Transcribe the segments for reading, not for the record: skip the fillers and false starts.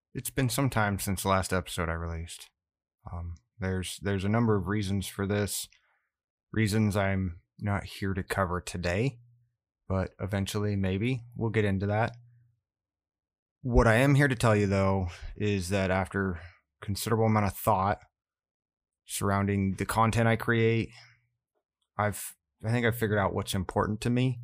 It's been some time since the last episode I released. There's a number of reasons for this, reasons I'm not here to cover today, but eventually maybe we'll get into that. What I am here to tell you though is that after considerable amount of thought surrounding the content I create, I think I've figured out what's important to me.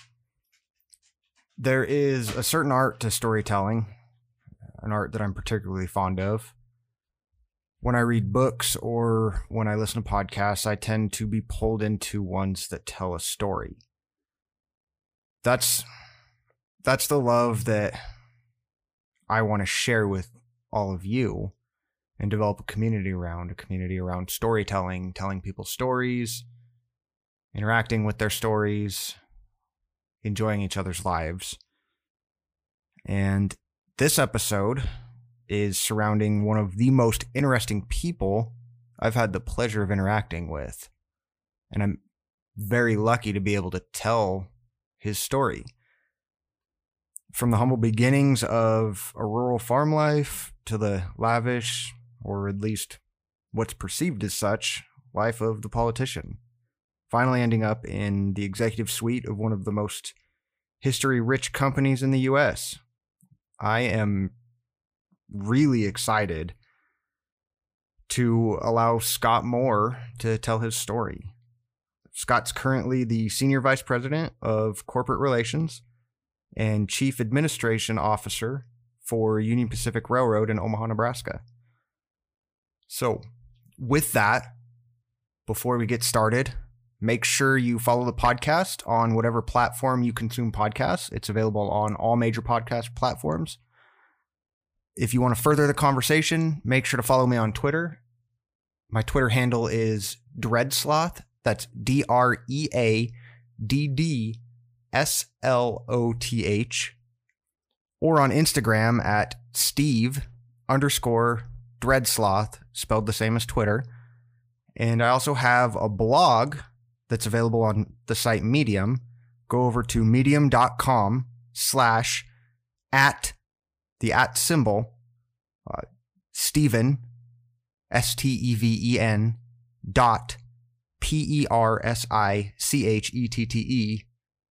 There is a certain art to storytelling, an art that I'm particularly fond of. When I read books or when I listen to podcasts, I tend to be pulled into ones that tell a story. That's the love that I want to share with all of you and develop a community around storytelling, telling people stories, interacting with their stories, enjoying each other's lives. And this episode is surrounding one of the most interesting people I've had the pleasure of interacting with. And I'm very lucky to be able to tell his story. From the humble beginnings of a rural farm life to the lavish, or at least what's perceived as such, life of the politician. Finally ending up in the executive suite of one of the most history-rich companies in the U.S. I am really excited to allow Scott Moore to tell his story. Scott's currently the Senior Vice President of Corporate Relations and Chief Administration Officer for Union Pacific Railroad in Omaha, Nebraska. So, with that, before we get started, make sure you follow the podcast on whatever platform you consume podcasts. It's available on all major podcast platforms. If you want to further the conversation, make sure to follow me on Twitter. My Twitter handle is Dreadsloth. That's DreaddSloth. Or on Instagram at Steve_Dreadsloth, spelled the same as Twitter. And I also have a blog that's available on the site Medium. Go over to medium.com/@ the @ symbol, Stephen, STEVEN .PERSICHETTE.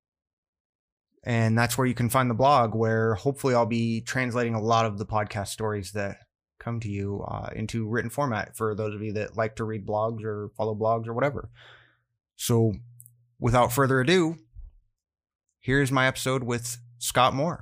And that's where you can find the blog, where hopefully I'll be translating a lot of the podcast stories that come to you into written format for those of you that like to read blogs or follow blogs or whatever. So without further ado, here's my episode with Scott Moore.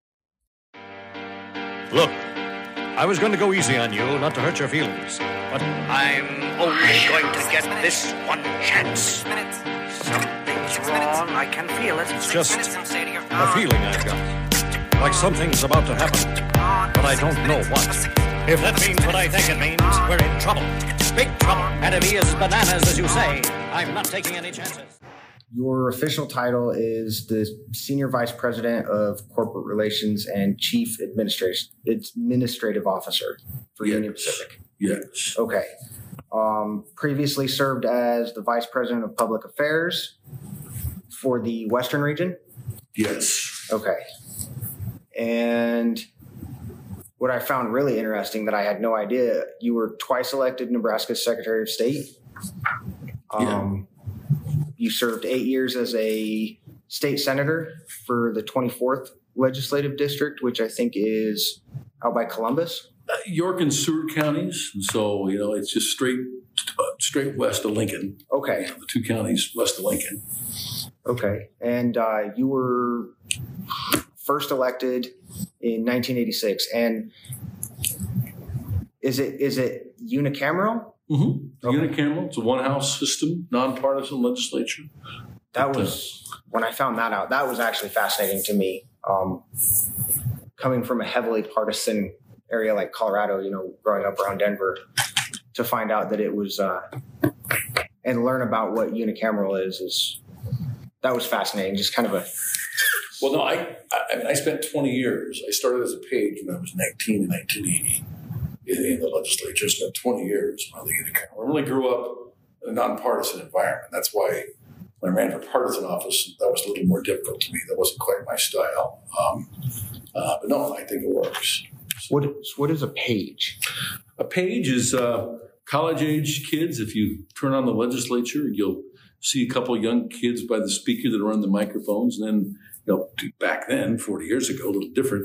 Look, I was going to go easy on you, not to hurt your feelings, but I'm only going to get this one chance. Something's wrong, I can feel it. It's just a feeling I've got. Like something's about to happen, but I don't know what. If that means what I think it means, we're in trouble. Big trouble. And if he is bananas, as you say, I'm not taking any chances. Your official title is the Senior Vice President of Corporate Relations and Chief Administrative Officer for Union Pacific. Yes. Okay. Previously served as the Vice President of Public Affairs for the Western region? Yes. Okay. And what I found really interesting that I had no idea, you were twice elected Nebraska's Secretary of State. You served 8 years as a state senator for the 24th legislative district, which I think is out by Columbus. York and Seward counties. And so, it's just straight west of Lincoln. Okay. The two counties west of Lincoln. Okay. And you were first elected in 1986. And is it unicameral? Mm-hmm. Okay. Unicameral. It's a one-house system, nonpartisan legislature. That was, when I found that out, that was actually fascinating to me. Coming from a heavily partisan area like Colorado, growing up around Denver, to find out that it was, and learn about what unicameral is that was fascinating. Just kind of a... Well, no, I spent 20 years. I started as a page when I was 19 in 1980 in the legislature. I spent 20 years on the unicameral. I really grew up in a nonpartisan environment. That's why when I ran for partisan office, that was a little more difficult to me. That wasn't quite my style. But no, I think it works. What is a page? A page is college-age kids. If you turn on the legislature, you'll see a couple of young kids by the speaker that are on the microphones. And then, back then, 40 years ago, a little different.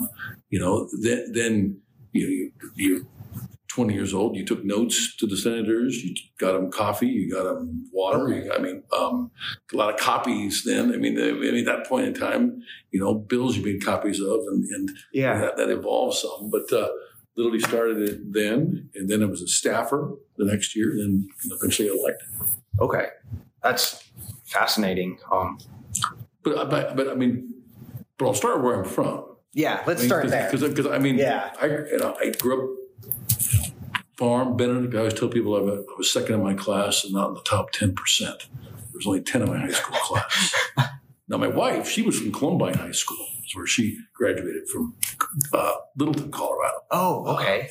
Then you're 20 years old. You took notes to the senators. You got them coffee. You got them water. A lot of copies then. At that point in time, bills you made copies of, and that evolved some. But literally started it then, and then I was a staffer the next year, and eventually elected. Okay, that's fascinating. But I'll start where I'm from. Yeah, let's start there. Because I grew up farm, Benedict. I always tell people I was second in my class and not in the top 10%. There was only 10 in my high school class. Now, my wife, she was from Columbine High School. That's where she graduated from Littleton, Colorado. Oh, okay.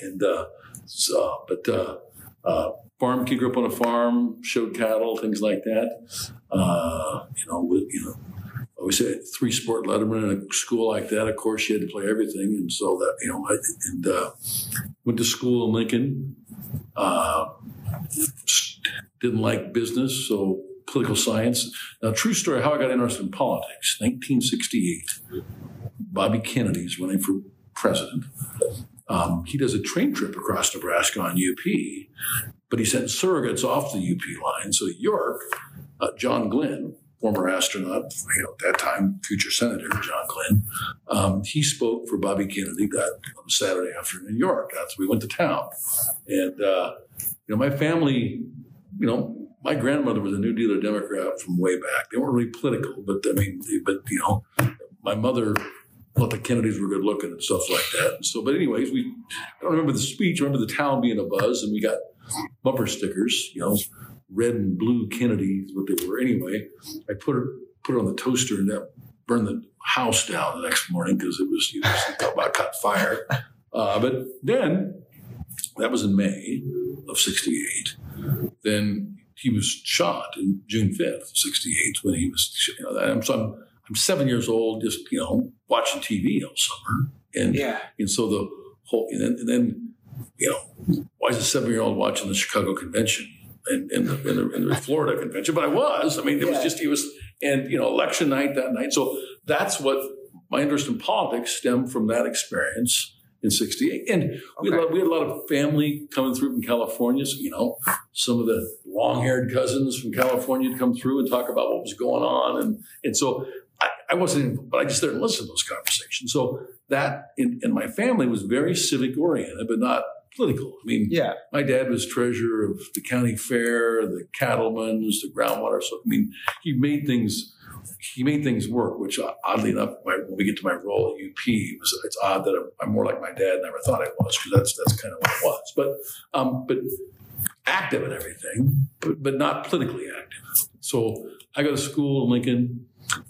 Farm kid, grew up on a farm, showed cattle, things like that. I always said 3-sport letterman in a school like that. Of course, you had to play everything, and so that went to school in Lincoln. Didn't like business, so political science. Now, true story, how I got interested in politics. 1968, Bobby Kennedy's running for president. He does a train trip across Nebraska on UP, but he sent surrogates off the UP line. So York, John Glenn, former astronaut, at that time, future Senator John Glenn, he spoke for Bobby Kennedy that on Saturday afternoon in New York. We went to town. And, my family, my grandmother was a New Dealer Democrat from way back. They weren't really political, but my mother thought the Kennedys were good looking and stuff like that. And so, but anyways, I don't remember the speech. I remember the town being a buzz, and we got bumper stickers, red and blue Kennedy is what they were. Anyway, I put it on the toaster, and that burned the house down the next morning because it was about caught fire. But then that was in May of '68. Then he was shot in June 5th, '68, when he was. I'm 7 years old, just watching TV all summer, and so the whole and then why is a 7-year-old watching the Chicago Convention and the Florida Convention? But I was. It was election night that night. So that's what my interest in politics stemmed from that experience in '68. And we had a lot of family coming through from California. So, some of the long-haired cousins from California would come through and talk about what was going on. And so I wasn't, but I just didn't listen to those conversations. So that in my family was very civic oriented, but not political. My dad was treasurer of the county fair, the cattlemen's, the groundwater. So, he made things work, which oddly enough, when we get to my role at UP, it's odd that I'm more like my dad than I ever thought I was, because that's kind of what it was. But active in everything, but not politically active. So I go to school in Lincoln.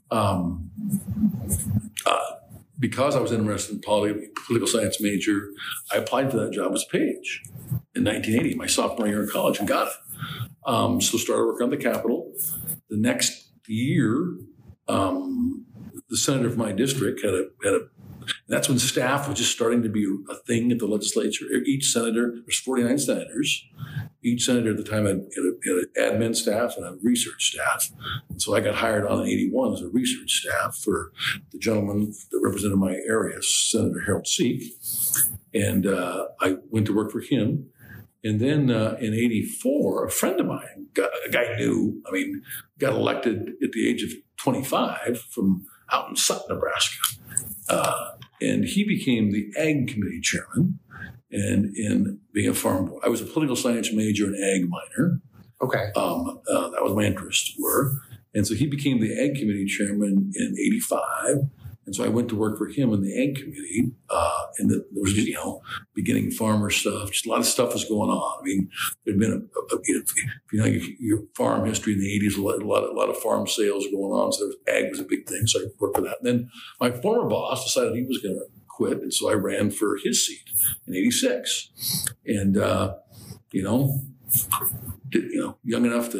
Because I was interested in political science major, I applied for that job as page in 1980, my sophomore year in college, and got it. So started working on the Capitol. The next year, the senator from my district had a that's when staff was just starting to be a thing at the legislature. Each senator, there's 49 senators. Each senator at the time had an admin staff and a research staff. And so I got hired on in 81 as a research staff for the gentleman that represented my area, Senator Harold Seek. And I went to work for him. And then in 84, a friend of mine, a guy I knew, got elected at the age of 25 from out in Sutton, Nebraska. And he became the Ag Committee chairman. And in being a farm boy, I was a political science major and ag minor. Okay. That was my interests were. And so he became the Ag Committee chairman in 85. And so I went to work for him in the Ag Committee. And there was just, beginning farmer stuff. Just a lot of stuff was going on. There'd been your farm history in the 80s, a lot of farm sales going on. So ag was a big thing. So I worked for that. And then my former boss decided he was going to quit. And so I ran for his seat in 86. And, young enough to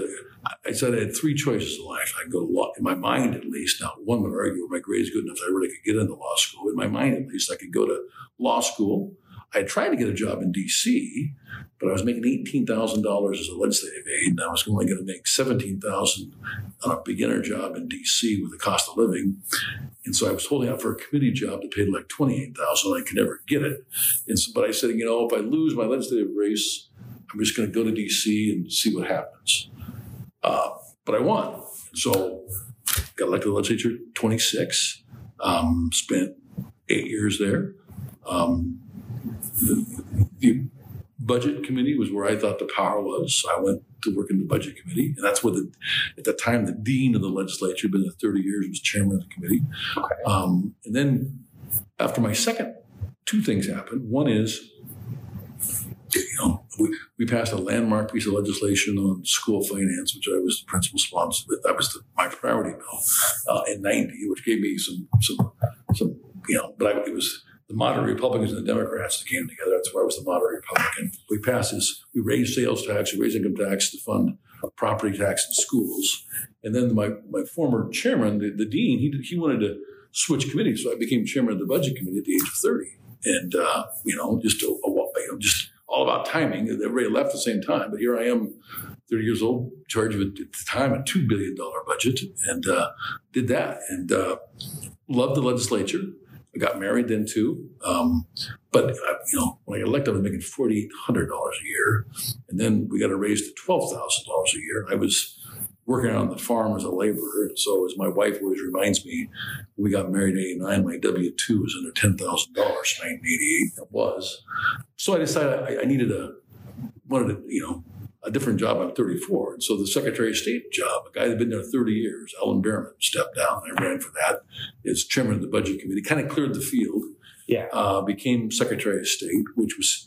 I said I had three choices in life. I could go to law, in my mind at least. Now, one would argue, my grades good enough that I really could get into law school. In my mind at least, I could go to law school. I tried to get a job in D.C., but I was making $18,000 as a legislative aide, and I was only going to make $17,000 on a beginner job in D.C. with the cost of living. And so I was holding out for a committee job that paid like $28,000. I could never get it. And so, but I said, if I lose my legislative race, I'm just going to go to D.C. and see what happens. But I won. So got elected to the legislature 26, spent 8 years there. The budget committee was where I thought the power was. So I went to work in the budget committee. And that's where at the time, the dean of the legislature, been there 30 years, was chairman of the committee. Okay. And then after my second, two things happened. One is, we passed a landmark piece of legislation on school finance, which I was the principal sponsor. That was my priority bill in '90, which gave me some. But it was the moderate Republicans and the Democrats that came together. That's why I was the moderate Republican. We passed this. We raised sales tax, we raised income tax to fund property tax in schools. And then my former chairman, the dean, he wanted to switch committees, so I became chairman of the budget committee at the age of 30. And just all about timing. Everybody left at the same time, but here I am, 30 years old, in charge of, at the time, a $2 billion budget, and did that. And loved the legislature. I got married then too. But when I got elected, I was making $4,800 a year. And then we got a raise to $12,000 a year. I was working on the farm as a laborer. And so, as my wife always reminds me, when we got married in '89, my W-2 was under $10,000. 1988, it was. So I decided I wanted a different job. I'm 34. And so the Secretary of State job, a guy that had been there 30 years, Alan Behrman, stepped down. I ran for that as chairman of the budget committee, kind of cleared the field. Yeah. Became Secretary of State, which was,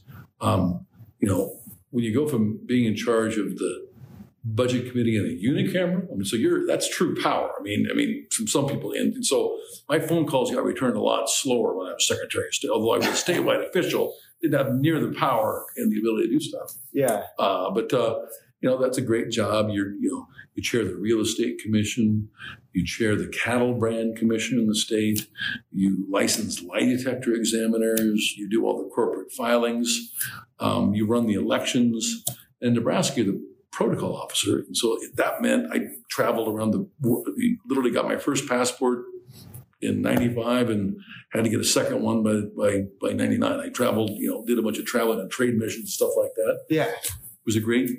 when you go from being in charge of the budget committee in a unicameral, that's true power. From some people. And so my phone calls got returned a lot slower when I was Secretary of State, although I was a statewide official, didn't have near the power and the ability to do stuff. Yeah. But that's a great job. You chair the Real Estate Commission. You chair the Cattle Brand Commission in the state. You license lie detector examiners. You do all the corporate filings. You run the elections. In Nebraska, you're the protocol officer. And so that meant I traveled around the world. Literally got my first passport in '95 and had to get a second one by '99. I traveled, did a bunch of traveling on trade missions and stuff like that. Yeah. It was a great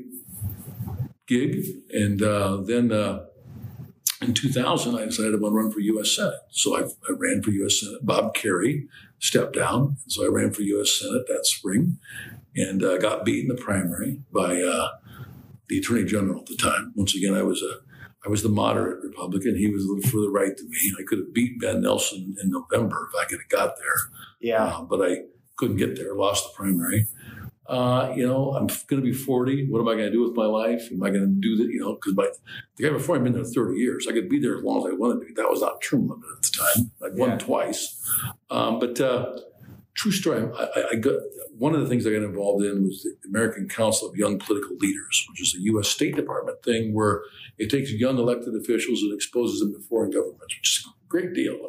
gig. And then in 2000, I decided I want to run for U.S. Senate. So I ran for U.S. Senate. Bob Kerrey stepped down. So I ran for U.S. Senate that spring and got beat in the primary by the Attorney General at the time. Once again, I was the moderate Republican. He was a little further right than me. I could have beat Ben Nelson in November if I could have got there. Yeah. But I couldn't get there, lost the primary. I'm going to be 40. What am I going to do with my life? Am I going to do that? Because the guy before I'd been there 30 years. I could be there as long as I wanted to be. That was not term limit at the time. I'd won twice. But true story. I got one of the things I got involved in was the American Council of Young Political Leaders, which is a U.S. State Department thing where it takes young elected officials and exposes them to foreign governments, which is a great deal.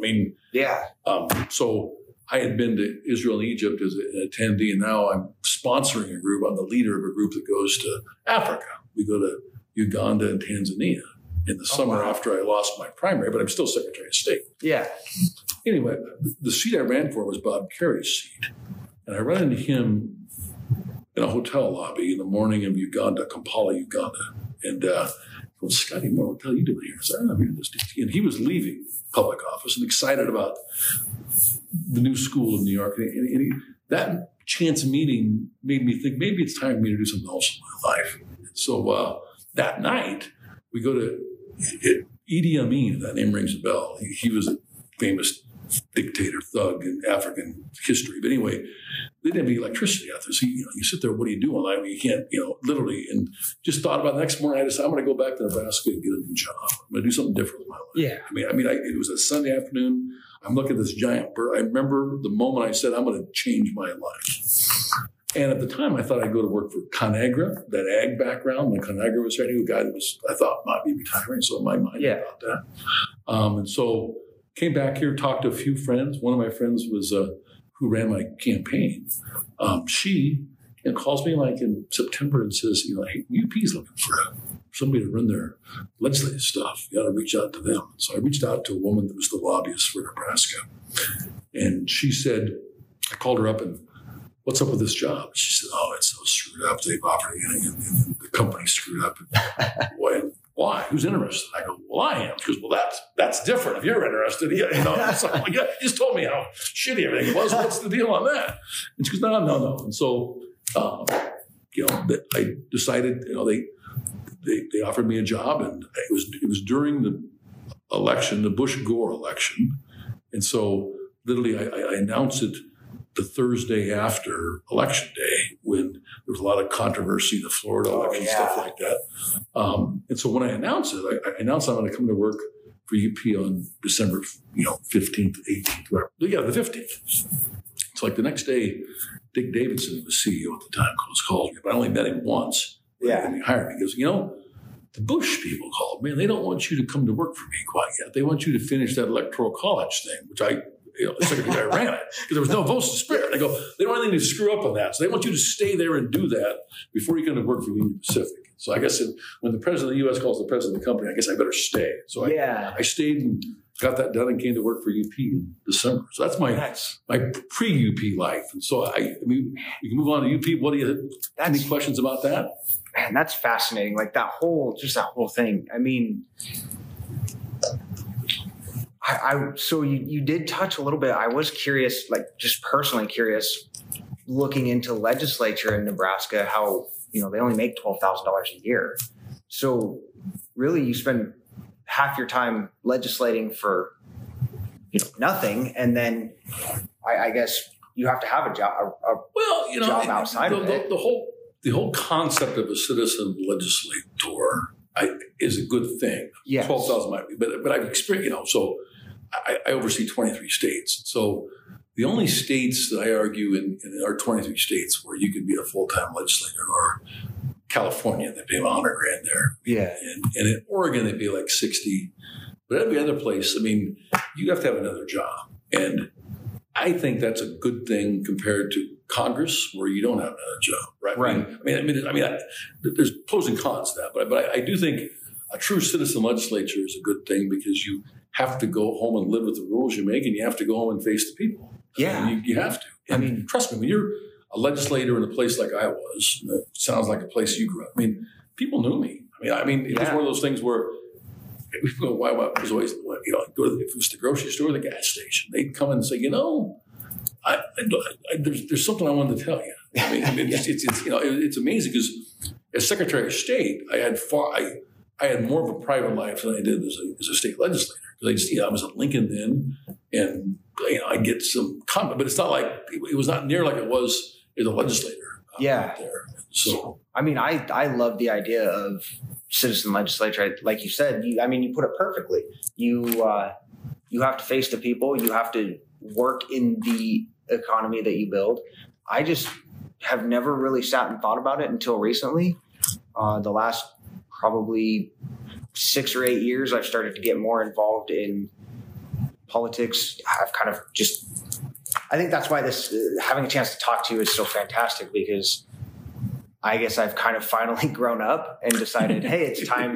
So I had been to Israel and Egypt as an attendee, and now I'm sponsoring a group. I'm the leader of a group that goes to Africa. We go to Uganda and Tanzania in the summer after I lost my primary, but I'm still Secretary of State. Yeah. Anyway, the seat I ran for was Bob Kerrey's seat. And I ran into him in a hotel lobby in the morning of Uganda, Kampala, Uganda. And well, Scotty, what are you doing here? I said, I'm here this day. And he was leaving public office and excited about the new school in New York. And that chance meeting made me think maybe it's time for me to do something else in my life. So that night, we go to Idi Amin, if that name rings a bell. He was a famous dictator, thug in African history. But anyway, they didn't have any electricity out there. So, you sit there, what do you do all night? You can't, literally. And just thought about the next morning, I decided I'm going to go back to Nebraska and get a new job. I'm going to do something different with my life. Yeah. It was a Sunday afternoon. I'm looking at this giant bird. I remember the moment I said, I'm going to change my life. And at the time, I thought I'd go to work for ConAgra, that ag background. When ConAgra was hiring a guy that I thought might be retiring, so in my mind about that. And so came back here, talked to a few friends. One of my friends was who ran my campaign. She calls me like in September and says, hey, UP's looking for somebody to run their legislative stuff. You got to reach out to them. So I reached out to a woman that was the lobbyist for Nebraska. And she said, I called her up and, what's up with this job? She said, oh, it's so screwed up. They've offered it, and the company's screwed up. Why? Who's interested? I go, well, I am. She goes, well, that's different. If you're interested, so I'm like, you just told me how shitty everything was. What's the deal on that? And she goes, no. And so, I decided, they offered me a job, and it was during the election, the Bush-Gore election. And so literally I announced it the Thursday after Election Day, when there was a lot of controversy, the Florida election, stuff like that. And so when I announced it, I announced I'm going to come to work for UP on December 15th, 18th, whatever. Yeah, the 15th. It's like the next day, Dick Davidson, who was CEO at the time, called me, but I only met him once. And he hired me. He goes, the Bush people called me, and they don't want you to come to work for me quite yet. They want you to finish that electoral college thing, which the secretary ran it because there was no votes to spare. They go, they don't want anything to screw up on that. So they want you to stay there and do that before you come to work for Union Pacific. So I guess when the president of the U.S. calls the president of the company, I guess I better stay. So I stayed and got that done and came to work for UP in December. So that's my pre-UP life. And so we can move on to UP. What do you any questions about that? Man, that's fascinating. Like that whole thing. I mean, so you did touch a little bit. I was curious, like just personally curious, looking into legislature in Nebraska, how, they only make $12,000 a year. So really you spend half your time legislating for, nothing. And then I guess you have to have a job, job outside of it. The whole concept of a citizen legislator is a good thing. Yes. 12,000 might be, but I've experienced, so I oversee 23 states. So the only states that I argue in our 23 states where you can be a full-time legislator are California. They pay $100,000 there. Yeah. And in Oregon, they pay like 60. But every other place, you have to have another job. And I think that's a good thing compared to Congress, where you don't have another job, right? Right. There's pros and cons to that, but I do think a true citizen legislature is a good thing because you have to go home and live with the rules you make, and you have to go home and face the people. Yeah, you have to. And trust me, when you're a legislator in a place like I was, it sounds like a place you grew up. People knew me. It was one of those things where. Why was always go to if it was the grocery store or the gas station, they'd come and say, there's something I wanted to tell you. It's amazing because as Secretary of State, I had more of a private life than I did as a state legislator. Because I was at Lincoln then, and I get some comment, but it's not like it was not near like it was as a legislator. There. So I love the idea of citizen legislature. Like you said, you put it perfectly. You have to face the people. You have to work in the economy that you build. I just have never really sat and thought about it until recently. The last probably 6 or 8 years, I've started to get more involved in politics. I've kind of I think that's why this having a chance to talk to you is so fantastic, because I guess I've kind of finally grown up and decided, hey, it's time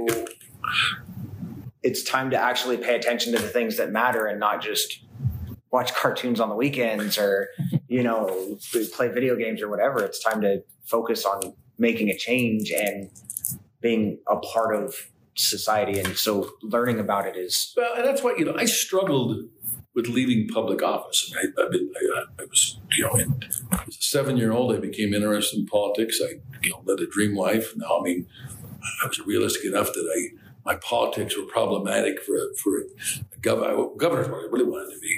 to actually pay attention to the things that matter and not just watch cartoons on the weekends or, play video games or whatever. It's time to focus on making a change and being a part of society. And so learning about it is... Well, and that's why, I struggled with leaving public office. I was, as a 7-year-old, I became interested in politics. I, led a dream life. Now, I was realistic enough that my politics were problematic for a governor's what I really wanted to be.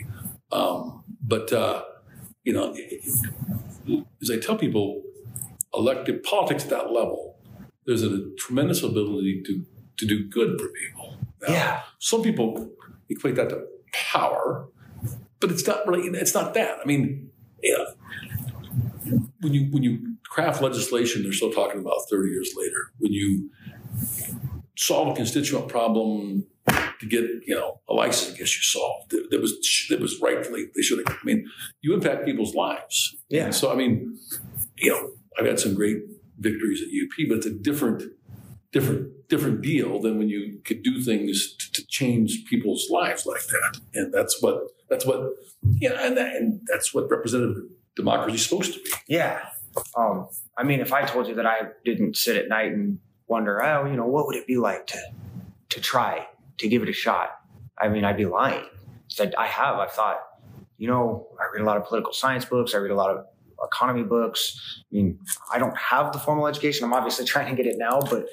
As I tell people, elected politics at that level, there's a tremendous ability to do good for people. Now, some people equate that to power, but it's not really. It's not that. We when you craft legislation, they're still talking about 30 years later. When you solve a constituent problem to get a license, I guess you solved. That was rightfully they should have. I mean, you impact people's lives. Yeah. And so I mean, I've had some great victories at UP, but it's a different deal than when you could do things to change people's lives like that. And that's what and that's what representative democracy is supposed to be. Yeah. I mean, if I told you that I didn't sit at night and wonder, what would it be like to try to give it a shot? I mean, I'd be lying. I've thought, I read a lot of political science books. I read a lot of economy books. I mean, I don't have the formal education. I'm obviously trying to get it now, but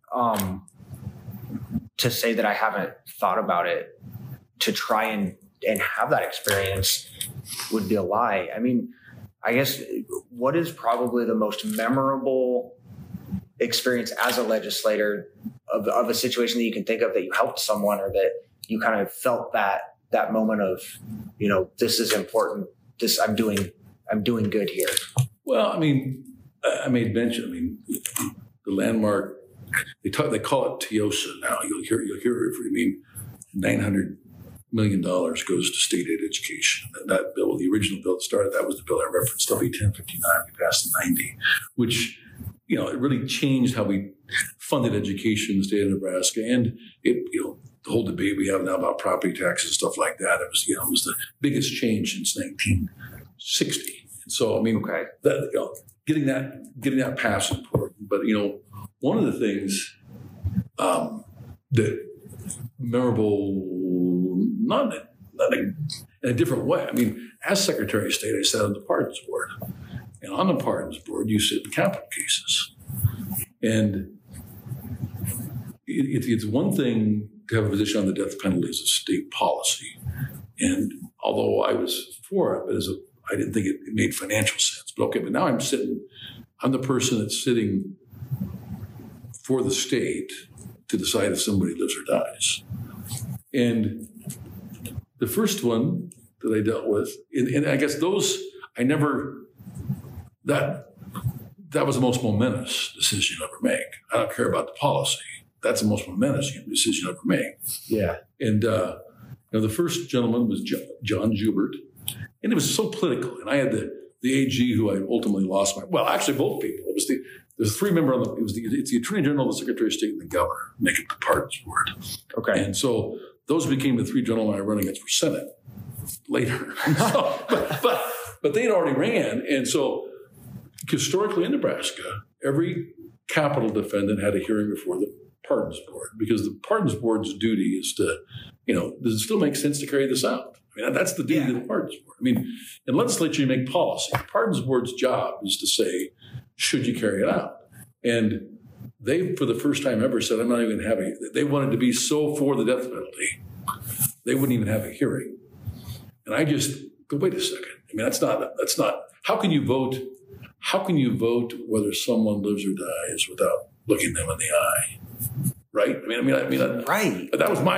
to say that I haven't thought about it to try and have that experience would be a lie. I mean, I guess what is probably the most memorable experience as a legislator of a situation that you can think of that you helped someone or that you kind of felt that moment of, this is important. I'm doing good here. Well, I mean, I made mention. I mean, the landmark. They call it TIOSA now. You'll hear it. I mean, $900 million goes to state aid education. And that bill, the original bill that started, that was the bill I referenced, WB 1059. We passed in '90, which it really changed how we funded education in the state of Nebraska, and it the whole debate we have now about property taxes and stuff like that. It was the biggest change since 1960. And so I mean, that getting that passed is important. But one of the things that memorable, not in a different way. I mean, as Secretary of State, I sat on the Pardons Board, and on the Pardons Board, you sit in capital cases, and it's one thing to have a position on the death penalty as a state policy, and although I was for it, but I didn't think it made financial sense. But now I'm the person that's sitting for the state to decide if somebody lives or dies. And the first one that I dealt with, and I guess that was the most momentous decision I'll ever make. I don't care about the policy. That's the most momentous decision I'll ever make. Yeah. And the first gentleman was John Joubert, and it was so political. And I had the AG who I ultimately lost actually both people. It was there's three member on it's the Attorney General, the Secretary of State, and the Governor make it the Pardons Board. Okay. And so those became the three gentlemen I run against for Senate later. But they'd already ran. And so historically in Nebraska, every capital defendant had a hearing before the Pardons Board, because the Pardons Board's duty is to, does it still make sense to carry this out? I mean, that's the duty of the Pardons Board. I mean, in legislature, you make policy. The Pardons Board's job is to say, should you carry it out? And they, for the first time ever, said, I'm not even having it. They wanted to be so for the death penalty, they wouldn't even have a hearing. And I just go, wait a second. I mean, that's not, how can you vote whether someone lives or dies without looking them in the eye? Right? I mean, right. That was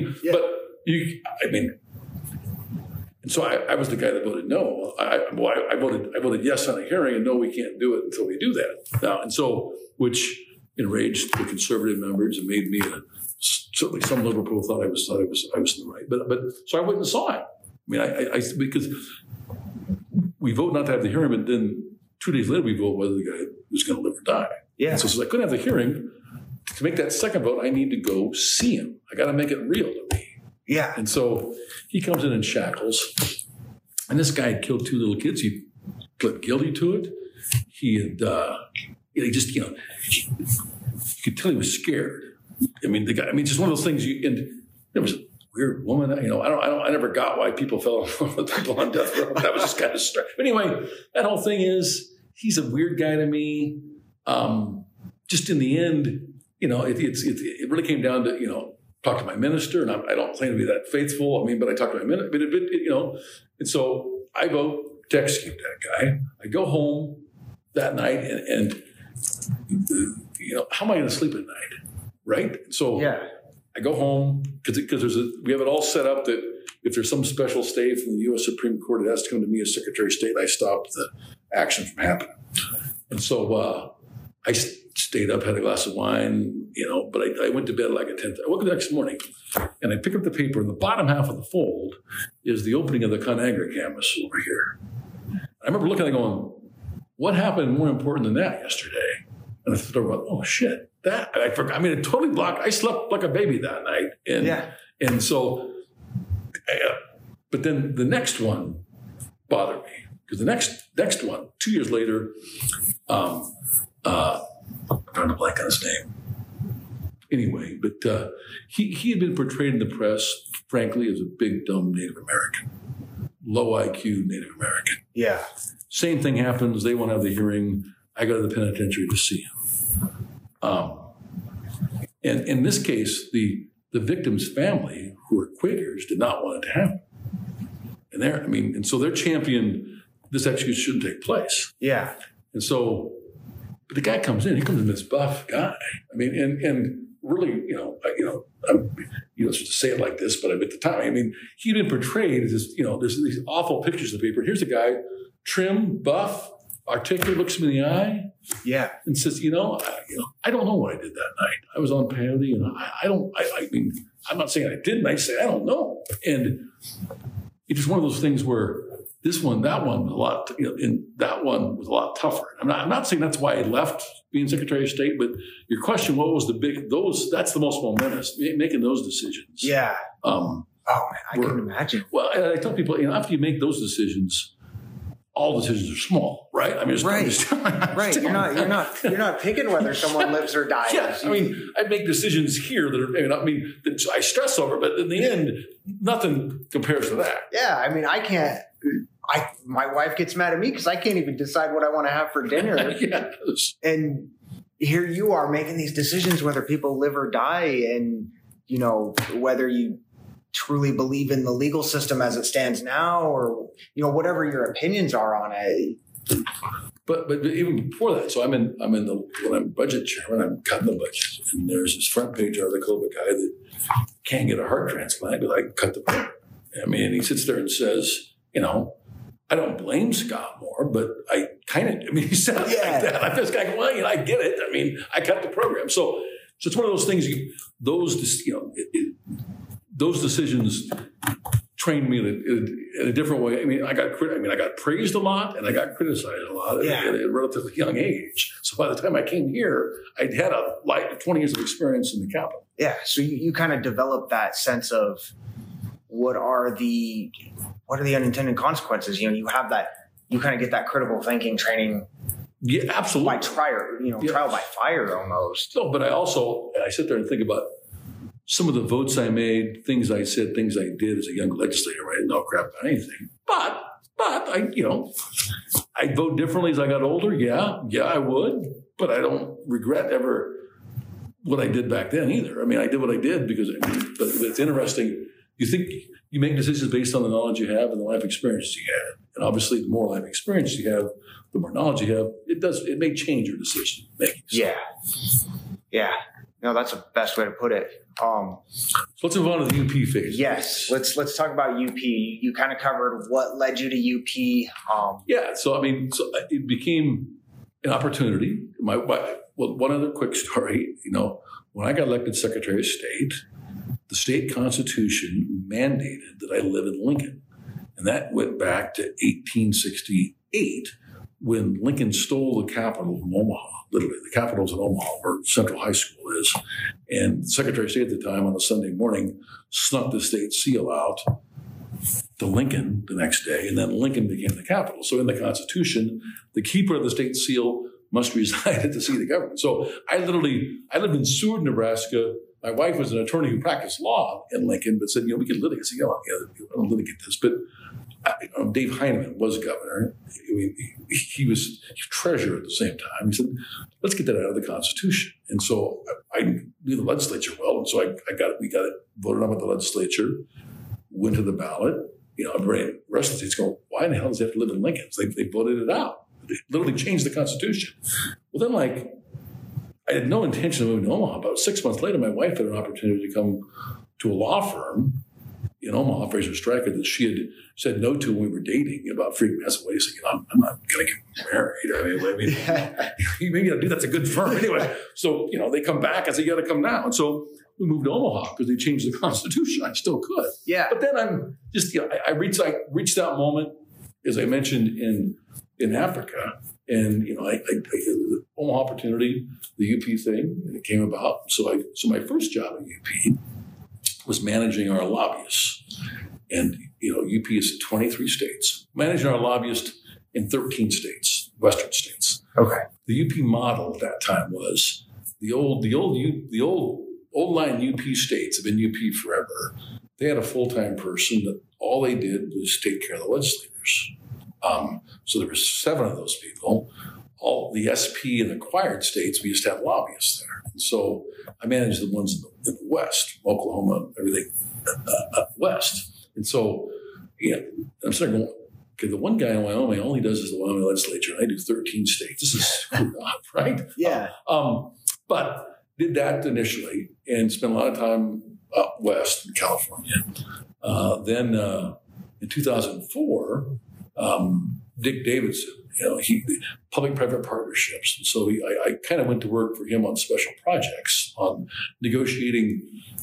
and so I was the guy that voted no. I voted yes on a hearing, and no, we can't do it until we do that. Now, and so, which enraged the conservative members and made me certainly some liberal people thought I was in the right. But so I went and saw it. I mean, because we vote not to have the hearing, but then 2 days later we vote whether the guy was going to live or die. Yeah. And so since I couldn't have the hearing, to make that second vote, I need to go see him. I got to make it real to me. Yeah. And so he comes in shackles, and this guy had killed 2 little kids. He pled guilty to it. He had, you could tell he was scared. I mean, just one of those things. And there was a weird woman. I never got why people fell in love with people on death row. That was just kind of strange. But anyway, that whole thing is, he's a weird guy to me. Just in the end, it really came down to, talk to my minister, and I don't claim to be that faithful. I mean, but I talk to my minister, and so I vote to execute that guy. I go home that night, and how am I going to sleep at night, right? So I go home because we have it all set up that if there's some special stay from the U.S. Supreme Court, it has to come to me as Secretary of State. I stop the action from happening. And so I stayed up, had a glass of wine, but I went to bed like at 10. I woke up the next morning and I pick up the paper, and the bottom half of the fold is the opening of the ConAgra campus over here. I remember looking at it going, what happened more important than that yesterday? And I thought about, oh shit, that I forgot. I mean, it totally blocked. I slept like a baby that night. And so, but then the next one bothered me, because the next one, 2 years later, I'm trying to blank on his name. Anyway, but he had been portrayed in the press, frankly, as a big, dumb Native American, low IQ Native American. Yeah. Same thing happens. They won't have the hearing. I go to the penitentiary to see him. And in this case, the victim's family, who are Quakers, did not want it to happen. And so they're championing this execution shouldn't take place. Yeah. And so, but the guy comes in. He comes in, this buff guy. I mean, and really, I'm supposed to say it like this, but at the time, he'd been portrayed as this, there's these awful pictures in the paper. Here's a guy, trim, buff, articulate, looks him in the eye, and says, I don't know what I did that night. I was on peyote, and I'm not saying I didn't. I say I don't know, and it's just one of those things where that one was a lot, and that one was a lot tougher. I'm not saying that's why I left being Secretary of State, but your question, what was that's the most momentous, making those decisions. Yeah. Oh man, I can imagine. Well, I tell people, after you make those decisions, all decisions are small, right? Right. You're not picking whether someone lives or dies. Yeah, I make decisions here that I stress over, but in the end, nothing compares to that. Yeah, I can't. My wife gets mad at me because I can't even decide what I want to have for dinner. Yes. And here you are making these decisions whether people live or die, and whether you truly believe in the legal system as it stands now, or whatever your opinions are on it. But even before that, so when I'm budget chairman, I'm cutting the budget, and there's this front page article of a guy that can't get a heart transplant, but I cut the program. And he sits there and says, I don't blame Scott Moore, but I kind of, he said it like that. I'm just going, well, I get it. I cut the program. So it's one of those things. Those decisions trained me in a different way. I got praised a lot, and I got criticized a lot at a relatively young age. So by the time I came here, I'd had 20 years of experience in the Capitol. Yeah. So you kind of developed that sense of what are the unintended consequences. You have that. You kind of get that critical thinking training. Yeah, absolutely. By trial by fire almost. No, but I sit there and think about some of the votes I made, things I said, things I did as a young legislator. I didn't know crap about anything. But I'd vote differently as I got older. Yeah, I would. But I don't regret ever what I did back then either. I did what I did because but it's interesting. You think you make decisions based on the knowledge you have and the life experience you had. And obviously, the more life experience you have, the more knowledge you have, it may change your decision making. Yeah. No, that's the best way to put it. So let's move on to the UP phase. Yes, let's talk about UP. You kind of covered what led you to UP. So it became an opportunity. One other quick story. When I got elected Secretary of State, the state constitution mandated that I live in Lincoln, and that went back to 1868 when Lincoln stole the Capitol from Omaha. Literally, the Capitol's in Omaha, where Central High School is. And the Secretary of State at the time, on a Sunday morning, snuck the state seal out to Lincoln the next day, and then Lincoln became the capital. So in the Constitution, the keeper of the state seal must reside at the seat of government. So I lived in Seward, Nebraska. My wife was an attorney who practiced law in Lincoln, but said, we could litigate. I said, I don't litigate this. But Dave Heinemann was governor. He was treasurer at the same time. He said, let's get that out of the Constitution. And so I knew the legislature well. And so we got it voted on with the legislature, went to the ballot. The rest of the states go, why in the hell does he have to live in Lincoln? So they voted it out. They literally changed the Constitution. Well, then I had no intention of moving to Omaha. About 6 months later, my wife had an opportunity to come to a law firm in Omaha, Fraser Stryker, that she had said no to when we were dating about freedom as a way. So, I'm not going to get married. You maybe do that's a good firm anyway. So, they come back. I said, you got to come now. And so we moved to Omaha because they changed the Constitution. I still could. Yeah. But then I'm just, I reached that moment, as I mentioned, in Africa. And, the Omaha opportunity, the UP thing, it came about. So my first job at UP was managing our lobbyists. And, UP is 23 states, managing our lobbyists in 13 states, Western states. Okay. The UP model at that time was the old line UP states have been UP forever. They had a full-time person that all they did was take care of the legislators. So there were 7 of those people. All the SP and acquired states, we used to have lobbyists there. And so I managed the ones in the West, Oklahoma, everything West. And so, I'm starting going, okay, the one guy in Wyoming, all he does is the Wyoming legislature, and I do 13 states. This is screwed up, right? Yeah. But did that initially and spent a lot of time out west in California. Then in 2004, Dick Davidson, he public-private partnerships. And so I kind of went to work for him on special projects, on negotiating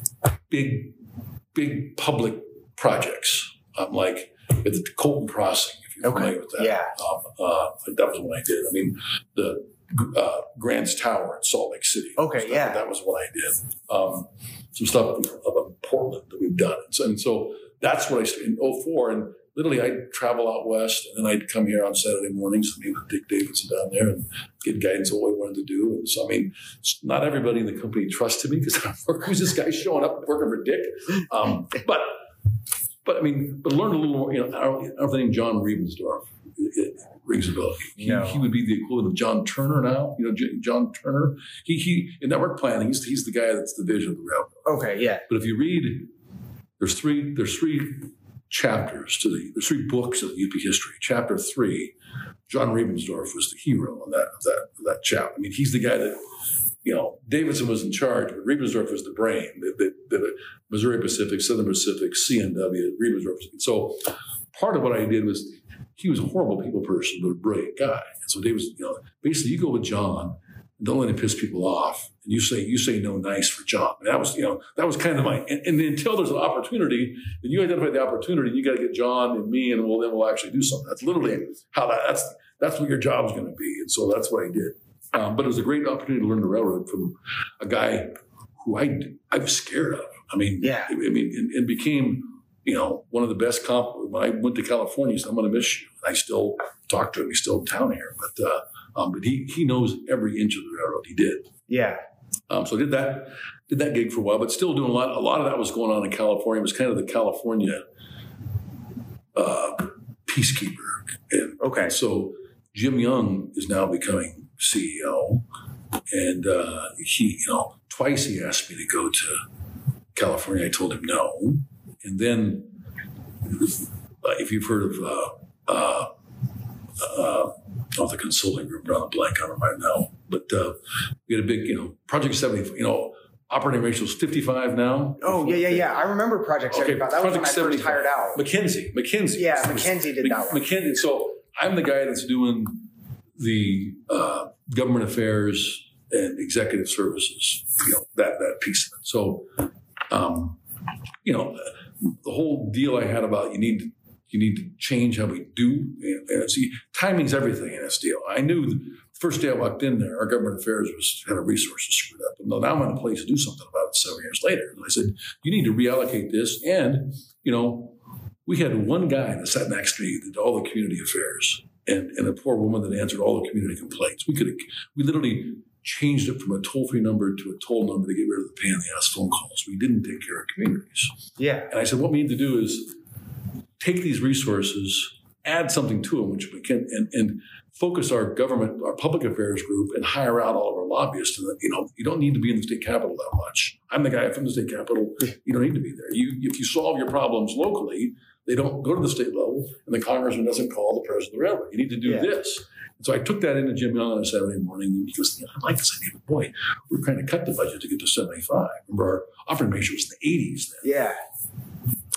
big public projects, like at the Colton Crossing, if you're familiar with that. Yeah. That was what I did. I mean, the Grants Tower in Salt Lake City. Okay, yeah. That was what I did. Some stuff about Portland that we've done. And so that's what I started in 2004. And literally, I'd travel out west, and then I'd come here on Saturday mornings and meet with Dick Davidson down there and get guidance on what we wanted to do. And so, not everybody in the company trusted me because who's this guy showing up working for Dick? But learned a little more. I don't think John Riebensdorf rings a bell. He would be the equivalent of John Turner now. John Turner. He in network planning. He's the guy that's the vision of the railroad. Okay, yeah. But if you read, there's three chapters there's 3 books of UP history. Chapter 3, John Riebensdorf was the hero of that chapter. He's the guy that, Davidson was in charge, but Riebensdorf was the brain. The Missouri Pacific, Southern Pacific, CNW, Riebensdorf. So part of what I did was, he was a horrible people person, but a brilliant guy. And so Davidson, basically you go with John, don't let him piss people off. And you say no nice for John. And that was kind of and until there's an opportunity, then you identify the opportunity, you got to get John and me, and then we'll actually do something. That's literally how that's what your job's going to be. And so that's what I did. But it was a great opportunity to learn the railroad from a guy who I was scared of. And became, one of the best when I went to California, he said, I'm going to miss you. And I still talk to him. He's still in town here. But he knows every inch of the railroad. He did. Yeah. So did that gig for a while, but still doing a lot of that was going on in California. It was kind of the California peacekeeper. And so Jim Young is now becoming CEO, and he, twice he asked me to go to California. I told him no. And then, if you've heard of the consulting group, drawing a blank on them right now. But we had a big, Project 70, operating ratio is 55 now. Oh, yeah. I remember Project 75. That was when I first hired out. McKinsey. Yeah, McKinsey did that one. McKinsey. So I'm the guy that's doing the government affairs and executive services, that piece of it. So, the whole deal I had about you need to change how we do. And see, timing's everything in this deal. I knew the first day I walked in there, our government affairs had our resources screwed up. And now I'm in a place to do something about it 7 years later. And I said, you need to reallocate this. And, we had one guy that sat next to me that did all the community affairs and a poor woman that answered all the community complaints. We literally changed it from a toll-free number to a toll number to get rid of the pain in the ass phone calls. We didn't take care of communities. Yeah. And I said, what we need to do is take these resources, add something to them, which we can, and focus our public affairs group and hire out all of our lobbyists. And you don't need to be in the state capitol that much. I'm the guy from the state capitol. You don't need to be there. If you solve your problems locally, they don't go to the state level, and the congressman doesn't call the president of the railroad. You need to do this. And so I took that into Jim Young on a Saturday morning, and he goes, I like this idea, but boy, we're trying to cut the budget to get to 75. Remember, our operating ratio was in the 80s then. Yeah.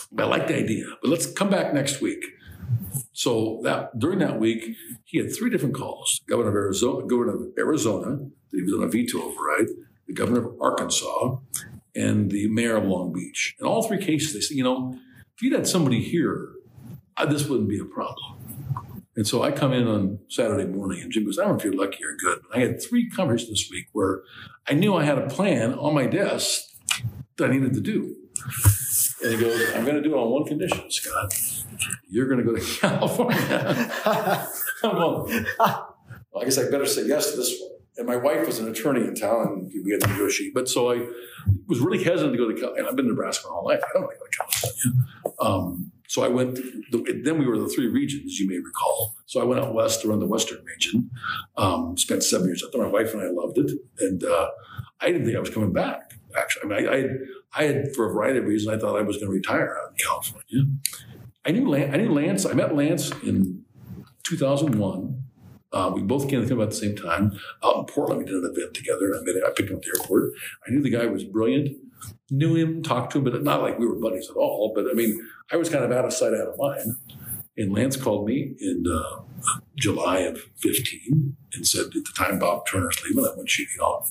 I like the idea, but let's come back next week. So during that week, he had 3 different calls: Governor of Arizona, that he was on a veto override, the Governor of Arkansas, and the Mayor of Long Beach. In all 3 cases, they said, if you'd had somebody here, this wouldn't be a problem. And so I come in on Saturday morning, and Jim goes, I don't know if you're lucky or good, but I had 3 conversations this week where I knew I had a plan on my desk that I needed to do. And he goes, I'm going to do it on one condition, Scott. You're going to go to California. I'm going, well, I guess I better say yes to this one. And my wife was an attorney in town, and we had to negotiate. But so I was really hesitant to go to California. I've been to Nebraska my whole life. I don't want to go to California. So I went, then we were the 3 regions, you may recall. So I went out west to run the Western region, spent 7 years up there. My wife and I loved it. And I didn't think I was coming back, actually. I mean, I had, for a variety of reasons, I thought I was going to retire out in California. I knew Lance. I met Lance in 2001. We both came to about the same time. Out in Portland, we did an event together, and I picked him up at the airport. I knew the guy was brilliant, knew him, talked to him, but not like we were buddies at all. But I mean, I was kind of out of sight, out of mind. And Lance called me in July of 15 and said, at the time Bob Turner's leaving, I went shooting off.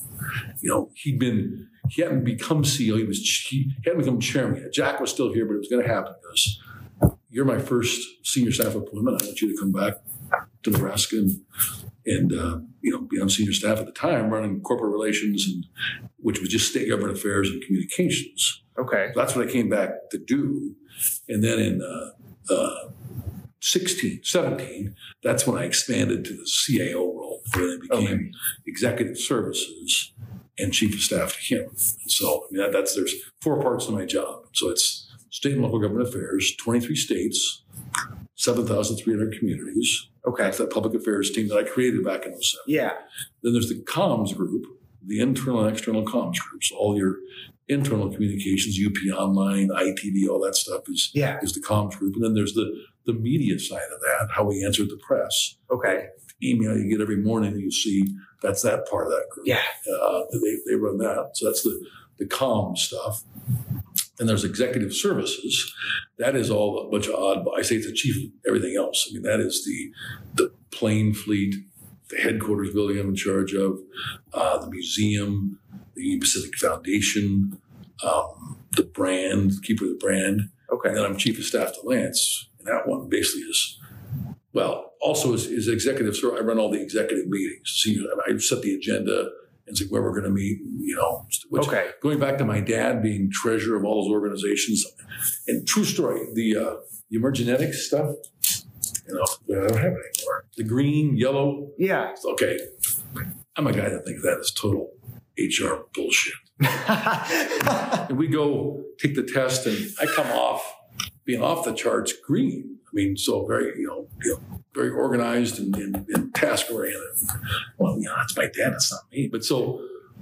He hadn't become CEO. He hadn't become chairman yet. Jack was still here, but it was going to happen because you're my first senior staff appointment. I want you to come back to Nebraska and be on senior staff at the time, running corporate relations, which was just state government affairs and communications. Okay. So that's what I came back to do. And then in 17, that's when I expanded to the CAO role, where I became executive services and chief of staff to him. And so, I mean, there's 4 parts to my job. So it's state and local government affairs, 23 states, 7,300 communities. Okay. That's that public affairs team that I created back in 07. Yeah. Then there's the comms group, the internal and external comms groups, all your internal communications, UP Online, ITV, all that stuff is the comms group. And then there's the media side of that, how we answer the press. Okay. Email you get every morning that you see, that's that part of that group. Yeah. They run that. So that's the comm stuff. And there's executive services. That is all a bunch of odd, I say it's the chief of everything else. I mean, that is the plane fleet, the headquarters building I'm in charge of, the museum, the Union Pacific Foundation, the brand, keeper of the brand. Okay. And then I'm chief of staff to Lance. And that one basically is, also is executive. So I run all the executive meetings. So I set the agenda and say where we're going to meet, going back to my dad being treasurer of all those organizations. And true story, the emergenetics stuff, I don't have it anymore. The green, yellow. Yeah. Okay. I'm a guy that thinks that is total HR bullshit. And we go take the test, and I come off being off the charts green. I mean, so very, very organized and task oriented. Well, it's my dad, it's not me. But so,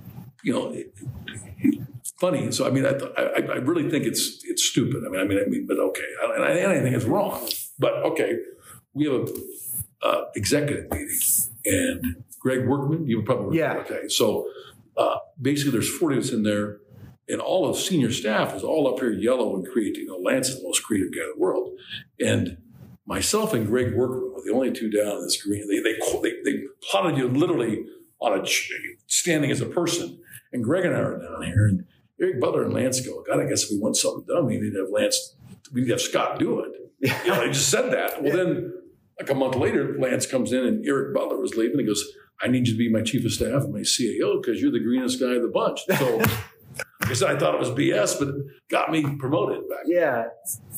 funny. So I mean, I really think it's stupid. I mean, but okay, and I think it's wrong. But okay, we have a executive meeting, and Greg Workman, you probably okay. So basically, there's 40 of us in there. And all of senior staff is all up here yellow and creative. Lance is the most creative guy in the world. And myself and Greg Workman were the only 2 down in this green. They plotted you literally on standing as a person. And Greg and I are down here. And Eric Butler and Lance go, God, I guess if we want something done, we need to have Lance, we need to have Scott do it. They just said that. Well, then like a month later, Lance comes in and Eric Butler was leaving. He goes, I need you to be my chief of staff and my CAO because you're the greenest guy of the bunch. So I guess I thought it was BS, but it got me promoted back. Yeah,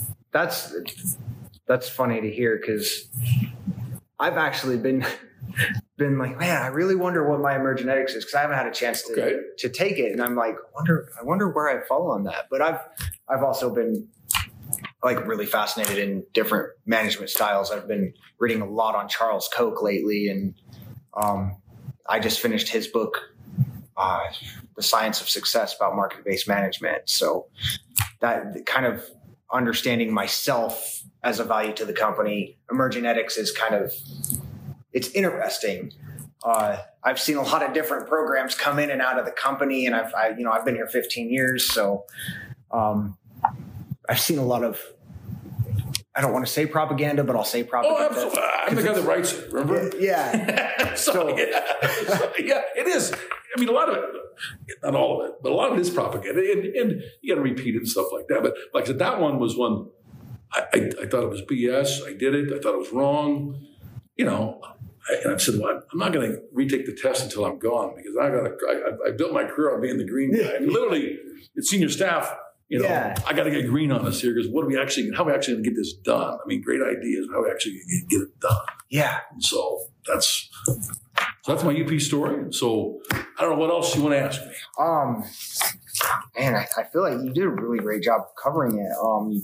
that's funny to hear because I've actually been like, man, I really wonder what my emergenetics is because I haven't had a chance to take it, and I'm like, I wonder where I fall on that. But I've also been like really fascinated in different management styles. I've been reading a lot on Charles Koch lately, and I just finished his book. The Science of Success about market-based management. So that kind of understanding myself as a value to the company, emergenetics is it's interesting. I've seen a lot of different programs come in and out of the company, and I've been here 15 years. So I've seen a lot of, I don't want to say propaganda, but I'll say propaganda. Oh, absolutely. I'm the guy that writes it, remember? Yeah. So, yeah, it is. I mean, a lot of it, not all of it, but a lot of it is propaganda. And you got to repeat it and stuff like that. But like I said, that one was one, I thought it was BS. I did it. I thought it was wrong. And I said, well, I'm not going to retake the test until I'm gone because I built my career on being the green guy. I mean, literally, it's senior staff. I got to get green on this here because how are we actually going to get this done? I mean, great ideas, how are we actually going to get it done? Yeah. And so that's my UP story. So I don't know what else you want to ask me. Man, I feel like you did a really great job covering it.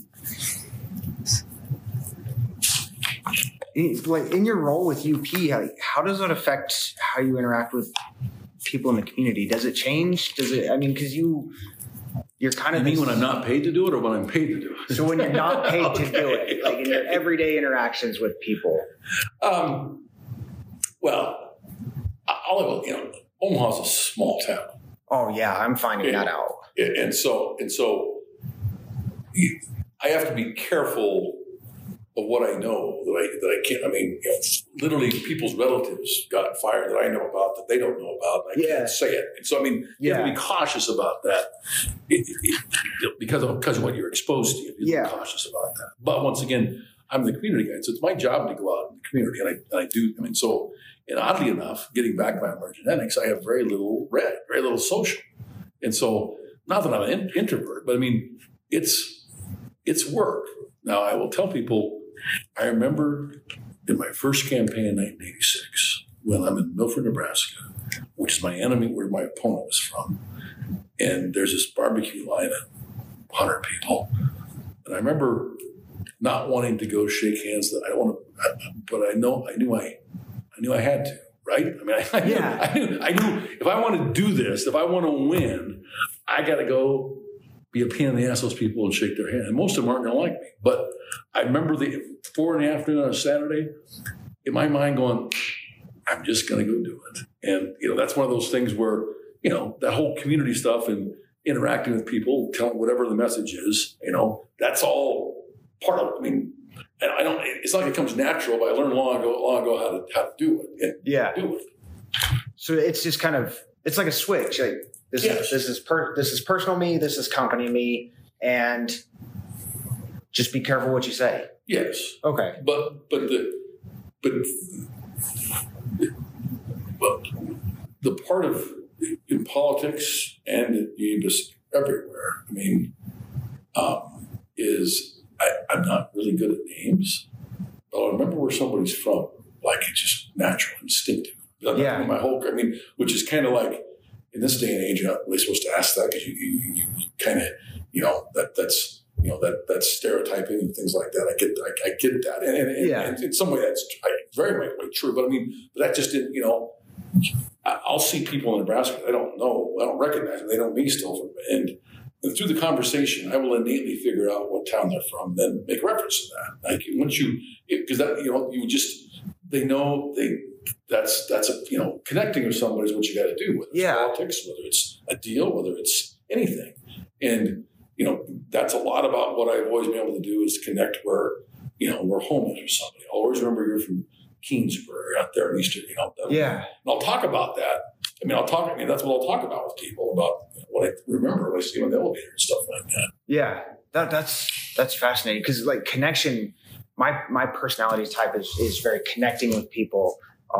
Like in your role with UP, how does that affect how you interact with people in the community? Does it change? Because you're kind of. You mean when I'm not paid to do it, or when I'm paid to do it? So when you're not paid to do it, like in your everyday interactions with people. Well, Omaha's a small town. Oh yeah, I'm finding that out. And so I have to be careful of what I know that I can't. I mean, literally, people's relatives got fired that I know about that they don't know about. And I can't say it. And so, I mean, you have to be cautious about that because of what you're exposed to. You have to be cautious about that. But once again, I'm the community guy, so it's my job to go out in the community, and I do. I mean, so and oddly enough, getting back by emergenetics, I have very little social, and so not that I'm an introvert, but I mean, it's work. Now, I will tell people. I remember in my first campaign in 1986, when I'm in Milford, Nebraska, which is my enemy, where my opponent was from, and there's this barbecue line of 100 people, and I remember not wanting to go shake hands. That I want to, but I knew I had to. Right? I mean, I knew if I want to do this, if I want to win, I got to go be a pain in the ass those people and shake their hand. And most of them aren't going to like me. But I remember the 4 in the afternoon on a Saturday, in my mind going, I'm just going to go do it. And, that's one of those things where, that whole community stuff and interacting with people, telling whatever the message is, that's all part of it. I mean, and it's not like it comes natural, but I learned long ago how to do it. And do it. So it's just kind of, it's like a switch. Like, This is personal me. This is company me, and just be careful what you say. Yes. Okay. But the part of in politics and just everywhere. I mean, is I'm not really good at names, but I remember where somebody's from. Like it's just natural, instinctive. My whole. I mean, which is kind of like. In this day and age, you're not really supposed to ask that because you kind of, that's stereotyping and things like that. I get that. And in some way that's very much true. But I mean, that just didn't, I'll see people in Nebraska I don't know, I don't recognize them. They know me still. And through the conversation, I will innately figure out what town they're from and then make reference to that. Like once because they know that's connecting with somebody is what you got to do, whether it's politics, whether it's a deal, whether it's anything. And, that's a lot about what I've always been able to do is connect where home is with somebody. I'll always remember you're from Keensburg out there in Eastern, And I'll talk about that. That's what I'll talk about with people about what I remember when I see them in the elevator and stuff like that. Yeah. That's fascinating because like connection, my personality type is very connecting with people.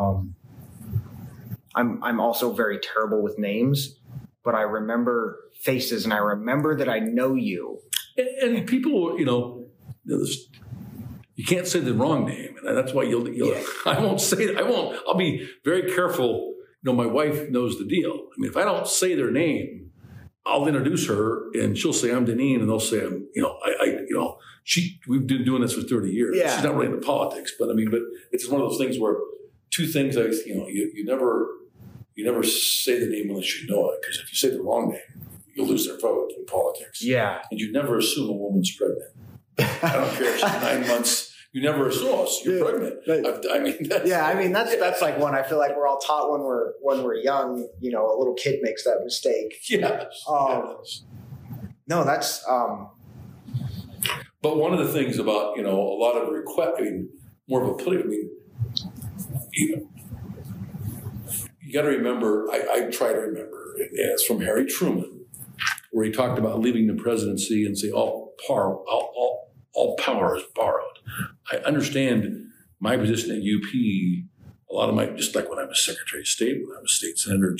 I'm also very terrible with names, but I remember faces and I remember that I know you. And people, you can't say the wrong name, and that's why I won't say it. I'll be very careful. My wife knows the deal. I mean, if I don't say their name, I'll introduce her, and she'll say I'm Deneen, and they'll say I'm, we've been doing this for 30 years. Yeah. She's not really into politics, but it's one of those things where two things you never say the name unless you know it, because if you say the wrong name, you'll lose their vote in politics. Yeah. And you never assume a woman's pregnant. I don't care if she's 9 months. You never assume you're pregnant. That's like one I feel like we're all taught when we're young. A little kid makes that mistake. Yes. No, that's But one of the things about, a lot of requests, more of a political, you got to remember, I try to remember, and it's from Harry Truman, where he talked about leaving the presidency and say all power is borrowed. I understand my position at UP, a lot of my, just like when I was Secretary of State, when I was state senator,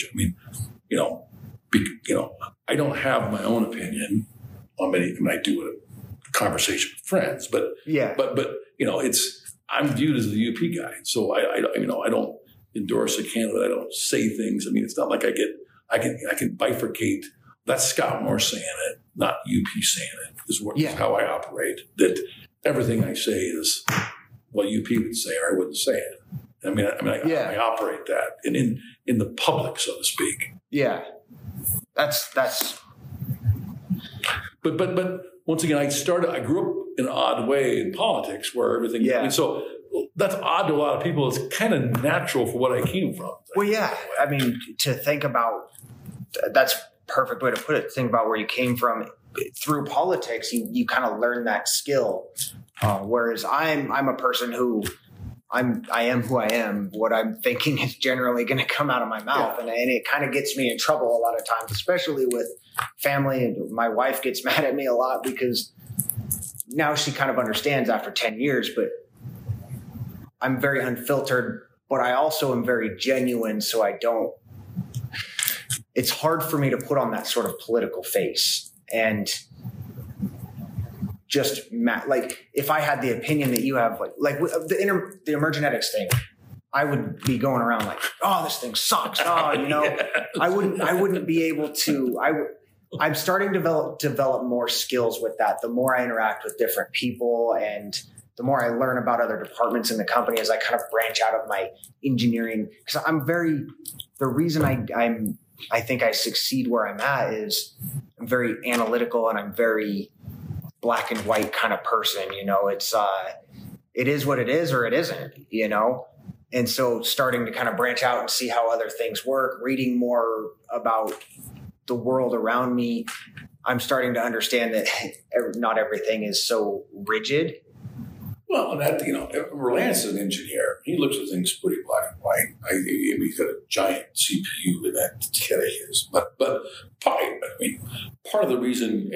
I don't have my own opinion on many, I do a conversation with friends, but I'm viewed as the UP guy. So I don't endorse a candidate. I don't say things. It's not like I can bifurcate. That's Scott Moore saying it, not UP saying it, is how I operate. That everything I say is what UP would say, or I wouldn't say it. I operate that, and in the public, so to speak. Yeah, that's. But once again, I grew up in an odd way in politics, where everything. Yeah. So that's odd to a lot of people. It's kind of natural for what I came from. Well, yeah. To think about, that's a perfect way to put it. Think about where you came from through politics. You kind of learn that skill. Whereas I'm a person who I am who I am. What I'm thinking is generally going to come out of my mouth, and it kind of gets me in trouble a lot of times, especially with family. And my wife gets mad at me a lot because now she kind of understands after 10 years, but I'm very unfiltered, but I also am very genuine. So it's hard for me to put on that sort of political face and just like if I had the opinion that you have, like the emergenetics thing, I would be going around like, oh, this thing sucks. Oh, I wouldn't be able to. I'm starting to develop more skills with that. The more I interact with different people and the more I learn about other departments in the company as I kind of branch out of my engineering, because the reason I think I succeed where I'm at is I'm very analytical and I'm very black and white kind of person. It is what it is or it isn't, And so starting to kind of branch out and see how other things work, reading more about the world around me, I'm starting to understand that not everything is so rigid. Well, and that, Lance is an engineer. He looks at things pretty black and white. He's got a giant CPU in that kit of his. But part of the reason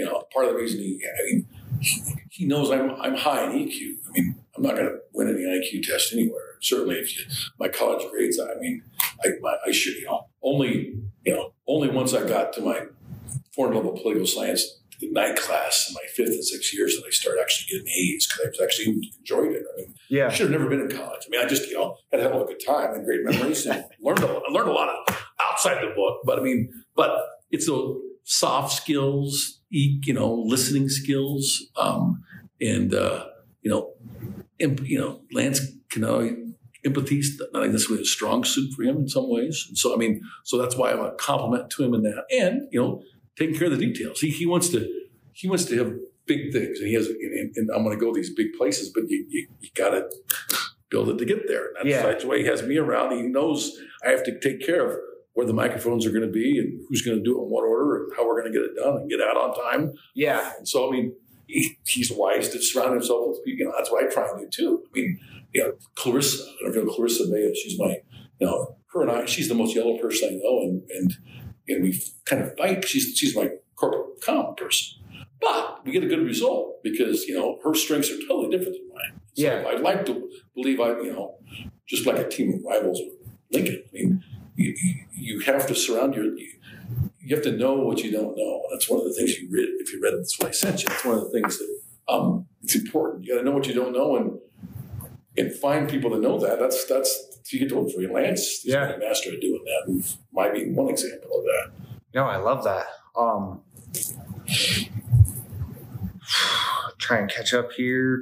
he knows I'm high in EQ. I'm not going to win any IQ test anywhere. Certainly, my college grades, I should, only once I got to my foreign level political science night class in my 5th and 6th years that I started actually getting A's because I was actually enjoyed it. I should have never been in college. I just, had a hell of a good time and great memories and learned a lot of outside the book. But it's those soft skills, listening skills, Lance can empathy is not necessarily a strong suit for him in some ways. And so, so that's why I'm a compliment to him in that. And, taking care of the details. He wants to have big things, and and I'm going to go these big places, but you got to build it to get there. And that's the way he has me around. He knows I have to take care of where the microphones are going to be and who's going to do it in what order and how we're going to get it done and get out on time. Yeah. And so, he's wise to surround himself with people. That's what I try and do too. Clarissa, I don't know Clarissa May, she's my, her and I, she's the most yellow person I know, and we kind of fight. She's my corporate comm person, but we get a good result because her strengths are totally different than mine. So I'd like to believe just like a team of rivals with Lincoln. You have to surround you have to know what you don't know. And that's one of the things you read. If you read it, that's what I sent you. It's one of the things that it's important. You got to know what you don't know and find people that know that. That's you get to look for your Lance. He's a master at doing that. And might be one example of that. No, I love that. Try and catch up here.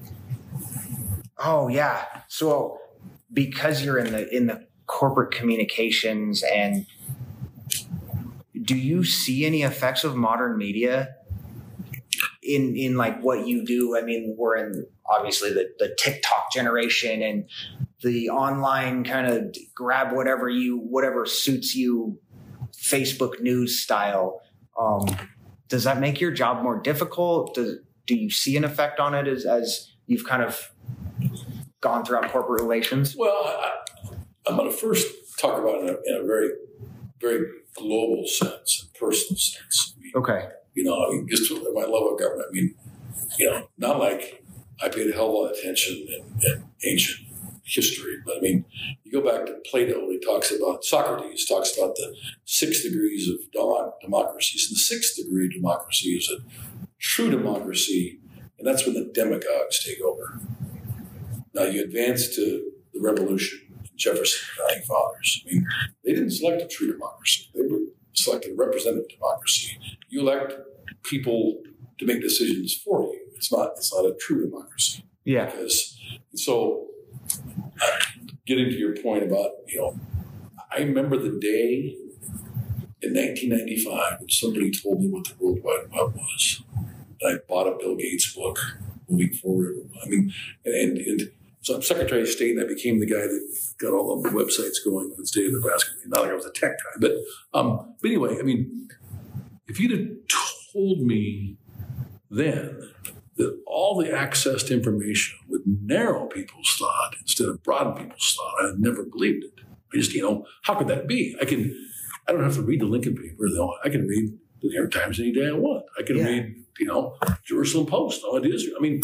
Oh yeah. So because you're in the corporate communications, and do you see any effects of modern media in like what you do? We're in obviously the TikTok generation and the online kind of grab whatever suits you, Facebook news style. Does that make your job more difficult? do you see an effect on it as you've kind of gone throughout corporate relations? Well, I'm going to first talk about it in a very, very global sense, personal sense. I mean, Okay. Just my love of government. I mean, not like I paid a hell of a lot of attention in ancient history, but I mean, you go back to Plato, Socrates talks about the 6 degrees of democracies. And the 6th degree of democracy is a true democracy, and that's when the demagogues take over. Now you advance to the Revolution, Jefferson, the Founding Fathers. I mean, they didn't select a true democracy. They selected a representative democracy. You elect people to make decisions for you. It's not a true democracy. Yeah. So getting to your point about, I remember the day in 1995 when somebody told me what the World Wide Web was. And I bought a Bill Gates book, Moving Forward. I mean, and so I'm Secretary of State, and I became the guy that got all the websites going in the state of Nebraska. Not like I was a tech guy, but anyway, I mean, if you'd have told me then that all the access to information would narrow people's thought instead of broaden people's thought, I'd never believed it. I just, how could that be? I don't have to read the Lincoln paper, though. I can read the New York Times any day I want. I can read, Jerusalem Post, all it is. I mean,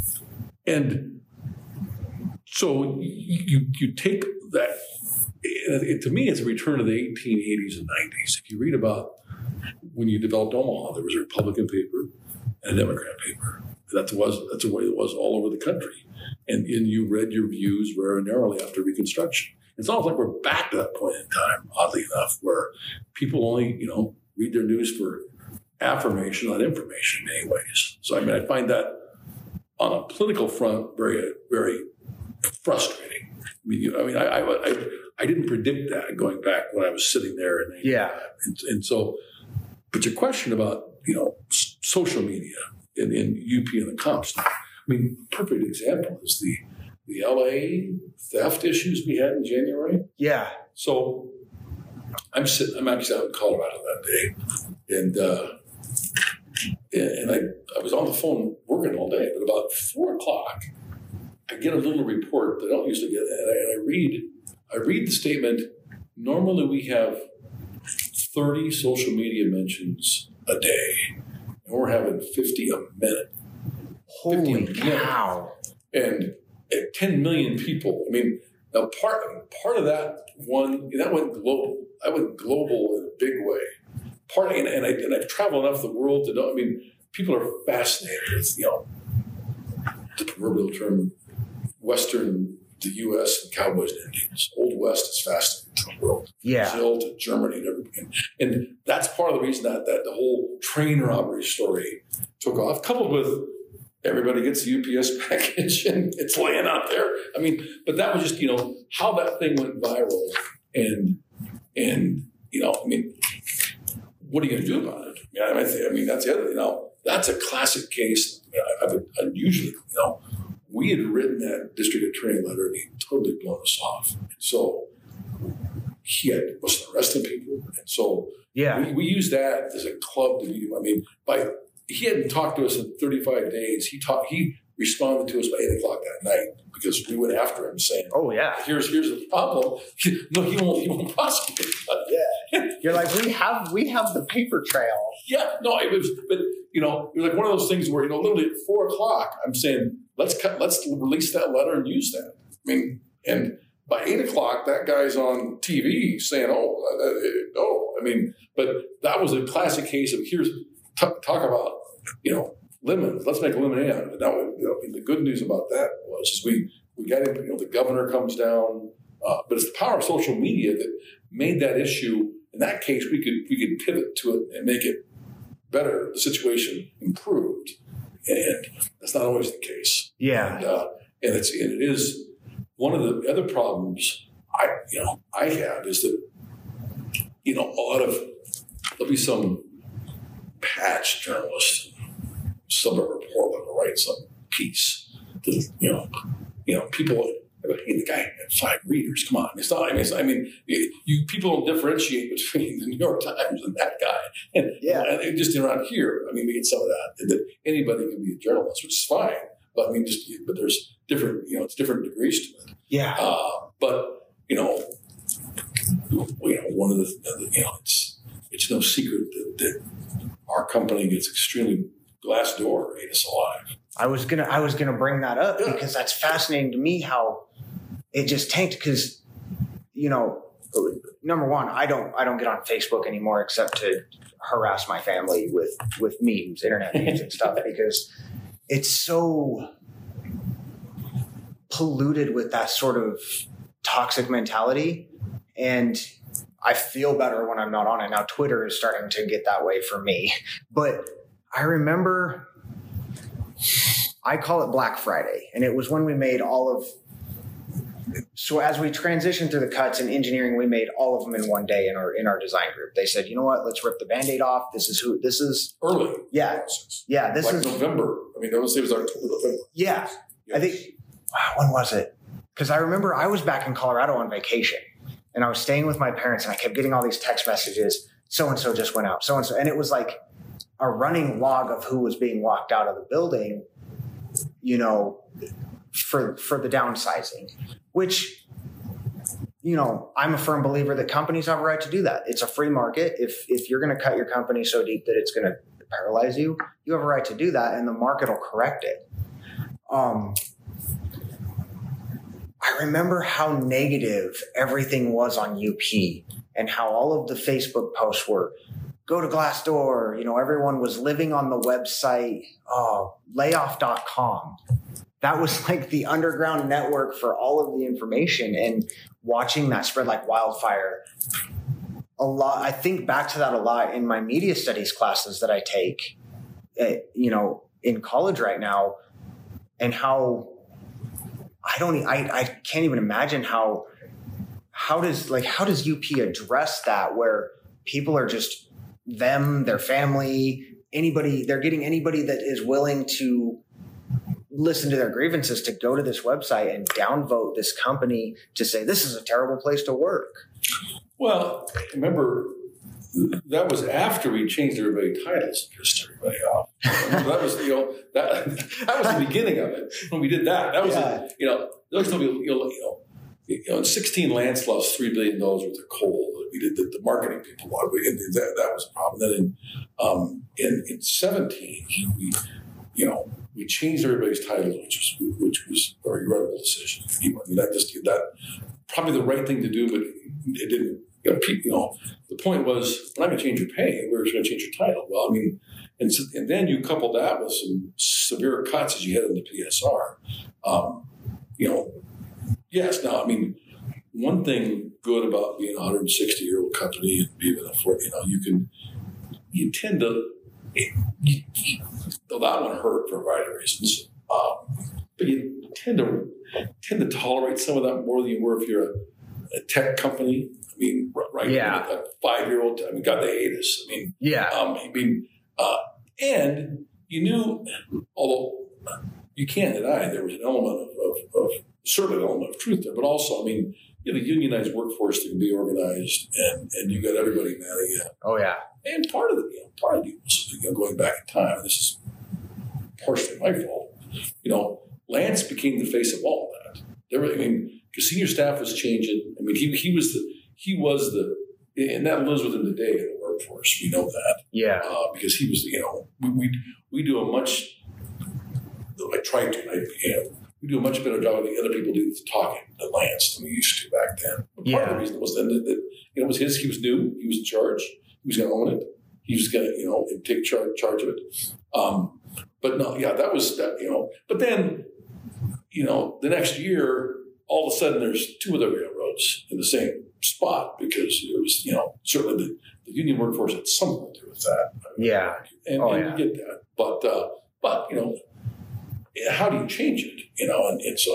and so you take that, to me, it's a return to the 1880s and 90s. If you read about when you developed Omaha, there was a Republican paper and a Democrat paper. That's the way it was all over the country. And you read your views very narrowly after Reconstruction. It's almost like we're back to that point in time, oddly enough, where people only, read their news for affirmation, not information in many ways. So, I find that on a political front very, very frustrating. I didn't predict that going back when I was sitting there. And so, but your question about, social media in UP and the comps. Perfect example is the LA theft issues we had in January. Yeah. So I'm actually out in Colorado that day, and I was on the phone working all day, but about 4:00, I get a little report that I don't usually get, and I read the statement. Normally we have 30 social media mentions a day, and we're having 50 a minute. Holy cow! And 10 million people. Now part of that that went global. I went global in a big way. And I've traveled enough the world to know. People are fascinated with the proverbial term, Western, the U.S. and cowboys and Indians. Old West is fascinating to the world. Yeah. Brazil to Germany and everything. And that's part of the reason that the whole train robbery story took off, coupled with everybody gets a UPS package and it's laying out there. But that was just, how that thing went viral. And what are you going to do about it? That's the other, that's a classic case. Unusually, we had written that district attorney letter and he totally blown us off. And so he wasn't arresting people. And so we used that as a club to do. He hadn't talked to us in 35 days. He responded to us by 8:00 that night because we went after him saying, "Oh yeah, here's the problem." No, he won't prosecute. Yeah, you're like we have the paper trail. Yeah, no, it was like one of those things where literally at 4:00, I'm saying let's release that letter and use that. And by 8:00, that guy's on TV saying, but that was a classic case of talk about, lemons. Let's make lemonade out of it. Now, the good news about that was we got it. The governor comes down, but it's the power of social media that made that issue. In that case, we could pivot to it and make it better. The situation improved, and that's not always the case. Yeah, and it is one of the other problems I have is that a lot of there'll be some patch journalist, suburb reporter will write some piece. People. but hey, the guy had 5 readers. Come on, it's not. You people don't differentiate between the New York Times and that guy. And just around here, I mean, we get some of that anybody can be a journalist, which is fine. But I mean, but there's different, it's different degrees to it. Yeah. But one of the it's no secret that our company gets extremely Glassdoor ate us alive. I was gonna bring that up because that's fascinating to me how it just tanked. Because number one, I don't get on Facebook anymore except to harass my family with memes, internet memes and stuff because it's so polluted with that sort of toxic mentality. And I feel better when I'm not on it. Now Twitter is starting to get that way for me, but I remember I call it Black Friday, and it was when we made so as we transitioned through the cuts in engineering, we made all of them in one day in our design group. They said, you know what, let's rip the Band-Aid off. This is early. Yeah. Yeah. This is November. I mean, I would say it was October, November. Yeah. Yes. I think, when was it? Because I remember I was back in Colorado on vacation and I was staying with my parents and I kept getting all these text messages. So-and-so just went out. So-and-so. And it was like a running log of who was being locked out of the building, for the downsizing, which, I'm a firm believer that companies have a right to do that. It's a free market. If you're going to cut your company so deep that it's going to paralyze you, you have a right to do that, and the market will correct it. I remember how negative everything was on UP and how all of the Facebook posts were, go to Glassdoor. Everyone was living on the website, layoff.com. That was like the underground network for all of the information, and watching that spread like wildfire. I think back to that a lot in my media studies classes that I take, in college right now, and how I can't even imagine how does UP address that, where people are just them, their family, anybody, they're getting anybody that is willing to listen to their grievances to go to this website and downvote this company to say this is a terrible place to work. Well, remember, that was after we changed everybody's titles and pissed everybody off. That was that was the beginning of it when we did that. That was in 16 Lancelot's $3 billion worth of coal. We did the marketing people. That was a problem. Then in 17, we changed everybody's titles, which was a regrettable decision. I mean, that probably the right thing to do, but it didn't. The point was, we're not going to change your pay. We're just going to change your title. Well, I mean, and then you couple that with some severe cuts as you head into PSR. Yes. Now, I mean, one thing good about being a 160-year-old company and being you tend to. Though that one hurt for a variety of reasons, but you tend to tolerate some of that more than you were if you're a tech company. I mean, right? Yeah. A 5-year-old. I mean, God, they hate us. I mean, yeah. And you knew, although you can't deny there was an element of certainly an element of truth there, but also, I mean, you have a unionized workforce that can be organized, and you got everybody mad at you. Oh yeah. And part of the deal, going back in time, and this is partially my fault. Lance became the face of all of that. Because senior staff was changing. I mean, he was the, and that lives with him today in the workforce. We know that. Yeah. Because he was, we do a much. I tried to. We do a much better job than the other people do talking than Lance than we used to back then. But part of the reason was then that it was his. He was new. He was in charge. He was going to own it. He was going to, take charge of it. But no, yeah, that was that. But then, the next year, all of a sudden, there's 2 other railroads in the same spot because it was, certainly the union workforce had something to do with that. Yeah, and you get that. But how do you change it? And so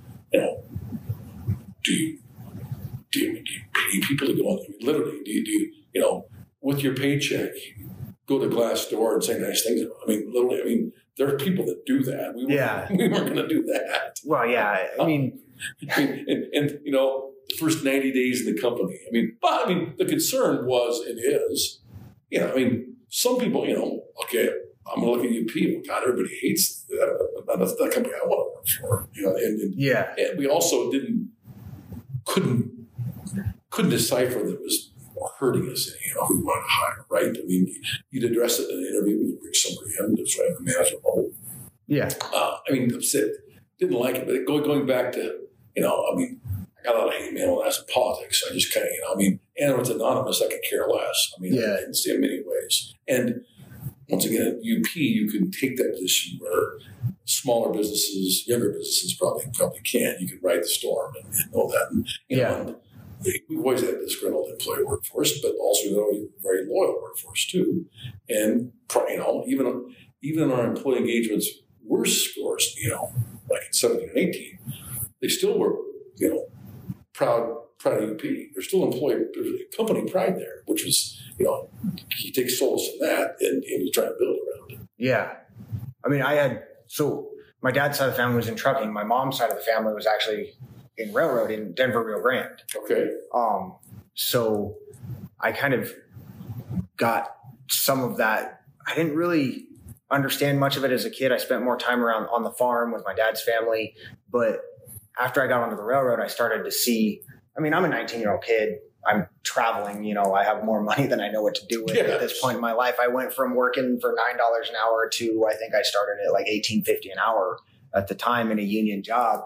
do you pay people to go on? I mean, literally, do you with your paycheck, go to Glassdoor and say nice things? I mean, literally, there are people that do that. We weren't going to do that. Well, yeah. I mean, and you know, the first 90 days in the company. The concern was and is, you know, I mean, some people, you know, okay, I'm going to look at UP. Well, God, everybody hates that. That's the company I want to work for. You know, and we also couldn't decipher that it was hurting us. You know, who we wanted to hire, right? I mean, you'd address it in an interview when you bring somebody in. That's right, the manager. Yeah. Upset. Didn't like it, but going back to, you know, I mean, I got a lot of hate mail when I was in politics. I just kind of, you know, I mean, and if it's anonymous, I could care less. I mean, I can see it in many ways. And once again, at UP, you can take that position where smaller businesses, younger businesses probably can. You can ride the storm and know that. And, you know, and we've always had this disgruntled employee workforce, but also a very loyal workforce too. And, you know, even in our employee engagements worst scores, you know, like in 17 and 18, they still were, you know, proud of UP. There's still there's company pride there, which was, you know, you take solace in that and you try to build around it. Yeah. I mean, so my dad's side of the family was in trucking. My mom's side of the family was actually in railroad in Denver, Rio Grande. Okay. So I kind of got some of that. I didn't really understand much of it as a kid. I spent more time around on the farm with my dad's family. But after I got onto the railroad, I started to see, I mean, I'm a 19-year-old kid. I'm traveling, you know, I have more money than I know what to do with at this point in my life. I went from working for $9 an hour to, I think I started at like $18.50 an hour at the time in a union job.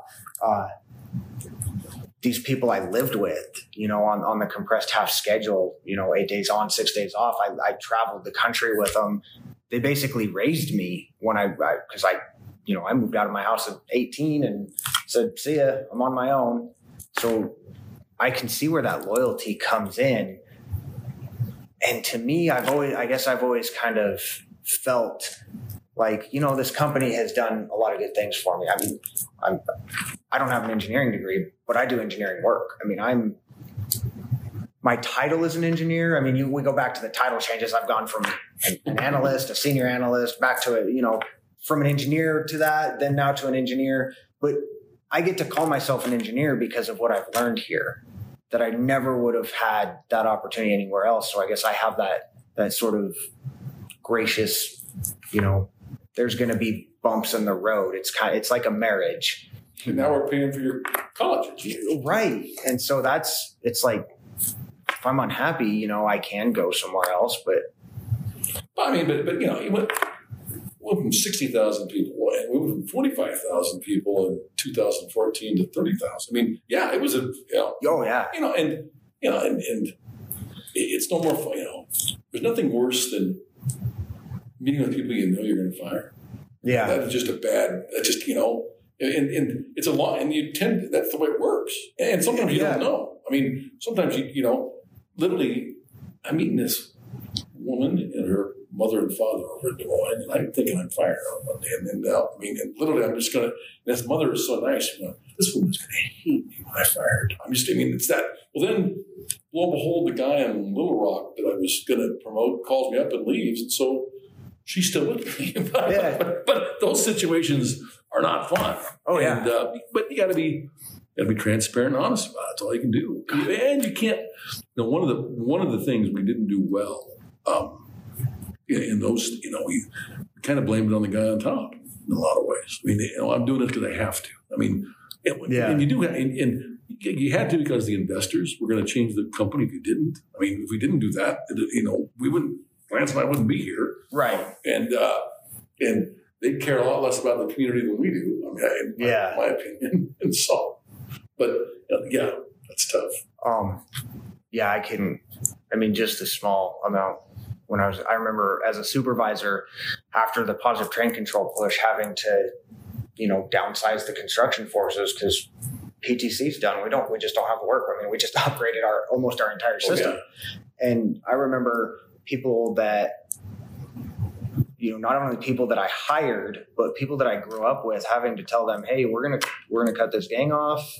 These people I lived with, you know, on the compressed half schedule, you know, 8 days on, 6 days off. I traveled the country with them. They basically raised me when because I moved out of my house at 18 and said, see ya, I'm on my own. So I can see where that loyalty comes in. And to me, I've always kind of felt like, you know, this company has done a lot of good things for me. I mean, I don't have an engineering degree, but I do engineering work. I mean, my title is an engineer. I mean, we go back to the title changes. I've gone from an analyst, a senior analyst, back to from an engineer to that, then now to an engineer. But I get to call myself an engineer because of what I've learned here, that I never would have had that opportunity anywhere else. So I guess I have that sort of gracious, you know, there's going to be bumps in the road. It's like a marriage. And now we're paying for your college. Right. And so it's like, if I'm unhappy, you know, I can go somewhere else, but you know, you went from 60,000 people and we went from 45,000 people in 2014 to 30,000. I mean, yeah, it was and it's no more fun, you know, there's nothing worse than meeting with people you know you're going to fire. Yeah. That is just you know, and it's a lot, and that's the way it works. And sometimes you don't know. I mean, sometimes you know, literally, I'm meeting this woman and her mother and father over in Des Moines, and I'm thinking I'm fired on Monday. And literally, I'm just going to, this mother is so nice. You know, this woman's going to hate me when I fired. It's that. Well, then, lo and behold, the guy in Little Rock that I was going to promote calls me up and leaves. And so she's still with me. but those situations are not fun. Oh, yeah. But you got to be transparent and honest about it. That's all you can do. And you can't. You know, one of the things we didn't do well in those, you know, we kind of blamed it on the guy on top in a lot of ways. I mean, you know, I'm doing this because I have to. I mean, and you do, and you had to because the investors were going to change the company if you didn't. I mean, if we didn't do that, you know, Lance and I wouldn't be here. Right. And they care a lot less about the community than we do. I mean, in my opinion. And so, but yeah, that's tough. Just a small amount. I remember as a supervisor after the positive train control push, having to, you know, downsize the construction forces because PTC's done. We just don't have the work. I mean, we just operated almost our entire system. Yeah. And I remember people that, you know, not only people that I hired, but people that I grew up with, having to tell them, hey, we're gonna cut this gang off.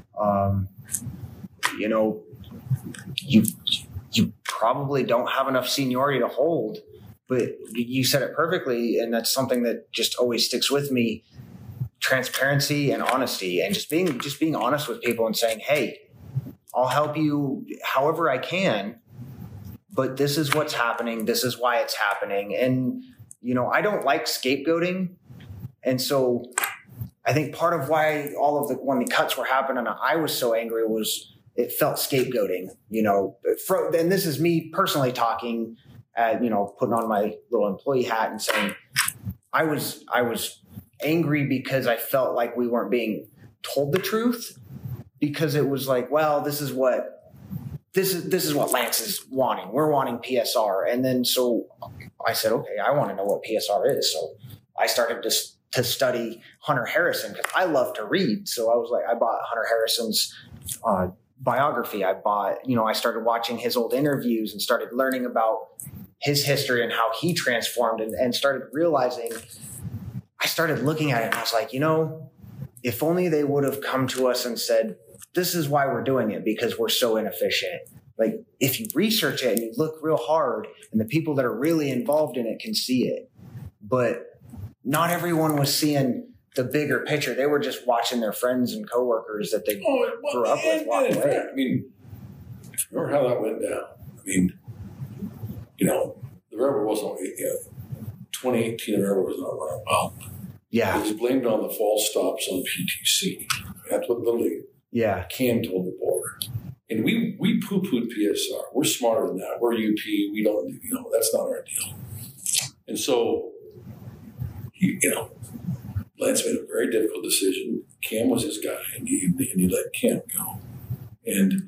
You know, you probably don't have enough seniority to hold, but you said it perfectly. And that's something that just always sticks with me. transparency and honesty, and just being honest with people and saying, hey, I'll help you however I can, but this is what's happening. This is why it's happening. And, I don't like scapegoating. And so I think part of why when the cuts were happening, I was so angry was it felt scapegoating, and this is me personally talking, putting on my little employee hat and saying, I was angry because I felt like we weren't being told the truth, because it was like, well, this is what Lance is wanting. We're wanting PSR. And then so I said, okay, I want to know what PSR is. So I started to study Hunter Harrison because I love to read. So I was like, I bought Hunter Harrison's biography. I started watching his old interviews and started learning about his history and how he transformed, and started realizing, I started looking at it and I was like, if only they would have come to us and said, this is why we're doing it, because we're so inefficient. Like, if you research it and you look real hard, and the people that are really involved in it can see it, but not everyone was seeing the bigger picture. They were just watching their friends and coworkers that they grew up with walk away. I mean, if you remember how that went down, the railroad wasn't, 2018, the railroad was not running well. Yeah. It was blamed on the false stops on PTC. That's what literally Cam told the board. And we poo-pooed PSR. We're smarter than that. We're UP. We don't, that's not our deal. And so, Lance made a very difficult decision. Cam was his guy, and he let Cam go. And,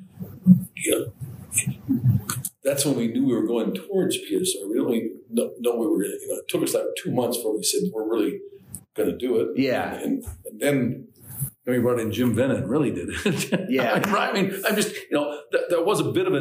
that's when we knew we were going towards PSR. We didn't know we were going to, it took us like 2 months before we said we're really going to do it. Yeah. And then we brought in Jim Venn and really did it. Yeah. I'm just, there was a bit of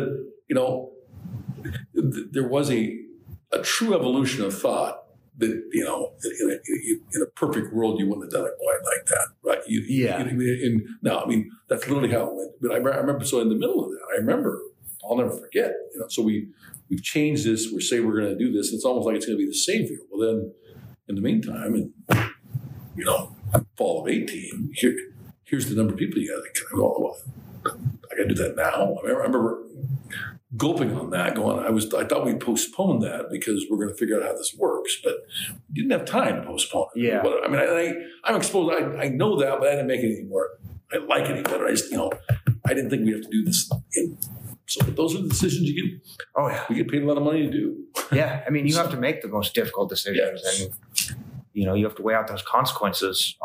there was a true evolution of thought that, in a perfect world, you wouldn't have done it quite like that, right? That's literally how it went. But I remember, so in the middle of that, I'll never forget, so we've changed this. We say we're going to do this. It's almost like it's going to be the savior. Well, then in the meantime, in fall of 18, here's the number of people you got to go, I got to do that now. I remember gulping on that, going, I thought we postponed that because we're going to figure out how this works, but we didn't have time to postpone it. Yeah. But, I'm exposed. I know that, but I didn't make it any more. I like it any better. I just, I didn't think we have to do this. So those are the decisions you get. Oh yeah. We get paid a lot of money to do. Yeah. You have to make the most difficult decisions, and you have to weigh out those consequences.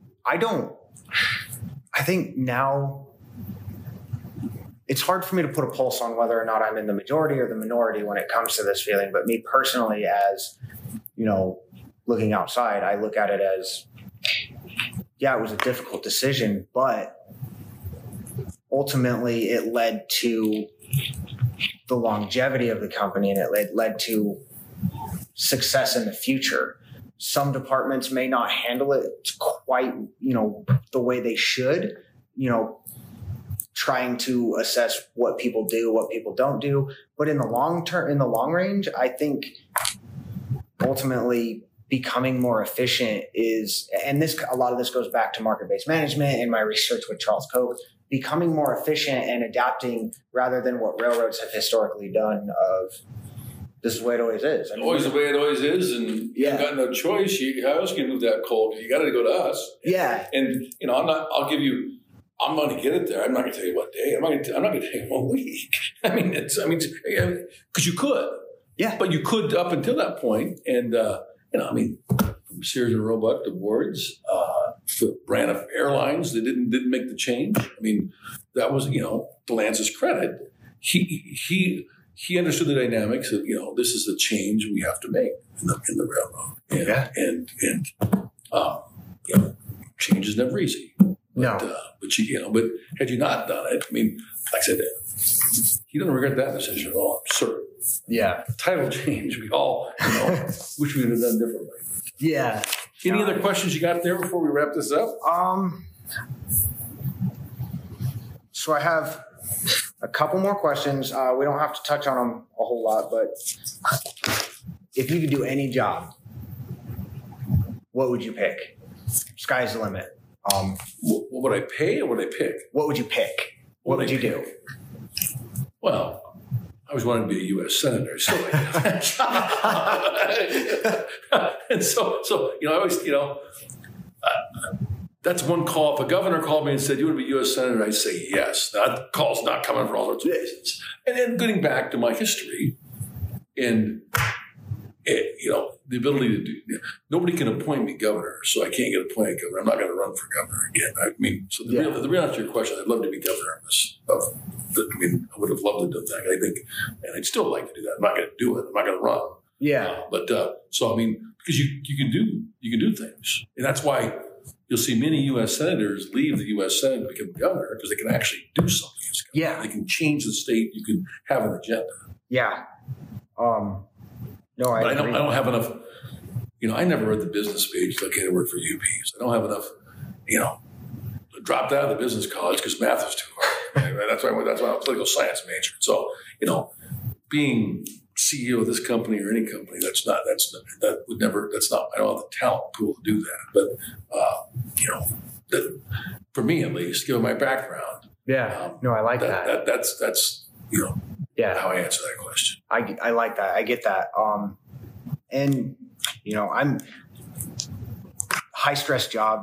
I think now it's hard for me to put a pulse on whether or not I'm in the majority or the minority when it comes to this feeling. But me personally, as, looking outside, I look at it as, it was a difficult decision, but ultimately it led to the longevity of the company, and it led to success in the future. Some departments may not handle it quite, the way they should, trying to assess what people do, what people don't do. But in the long range, I think ultimately becoming more efficient is, and a lot of this goes back to market-based management and my research with Charles Koch, becoming more efficient and adapting rather than what railroads have historically done of, this is the way it always is. Always the way it always is, and you've got no choice. How else can you move that coal? You got to go to us. Yeah. And, I'm going to get it there. I'm not going to tell you what day. I'm not going to tell you what week. Because you could. Yeah. But you could up until that point. And, from Sears and Roebuck to boards, the brand of airlines that didn't make the change. That was, to Lance's credit, he understood the dynamics of, this is the change we have to make in the railroad. And change is never easy. No. But had you not done it, like I said, he doesn't regret that decision at all. I'm certain. Yeah. Title change, we all, wish we would have done differently. Yeah. Any other questions you got there before we wrap this up? So I have a couple more questions. We don't have to touch on them a whole lot, but if you could do any job, what would you pick? Just Sky's the limit. What would I pay or would I pick? What would you pick? What would you do? Well, I always wanted to be a U.S. senator. So, and so I always, that's one call. If a governor called me and said, "You want to be U.S. senator?" I'd say yes. That call's not coming for all sorts of reasons. And then getting back to my history, and the ability to do. Nobody can appoint me governor, so I can't get appointed governor. I'm not going to run for governor again. I mean, so the real answer to your question, I'd love to be governor of this. I would have loved to do that. I think, and I'd still like to do that. I'm not going to do it. I'm not going to run. Yeah. Because you can do things, and that's why you'll see many U.S. senators leave the U.S. Senate to become governor because they can actually do something as governor. Yeah. They can change the state. You can have an agenda. Yeah. No, I don't have enough. I never read the business page like I work for UPs. I don't have enough. I dropped out of the business college because math was too hard. Right? That's why I was a political science major. So being CEO of this company or any company, that's not. I don't have the talent pool to do that. But for me at least, given my background, I like that. That's how I answer that question. I like that. I get that. And I'm high stress job,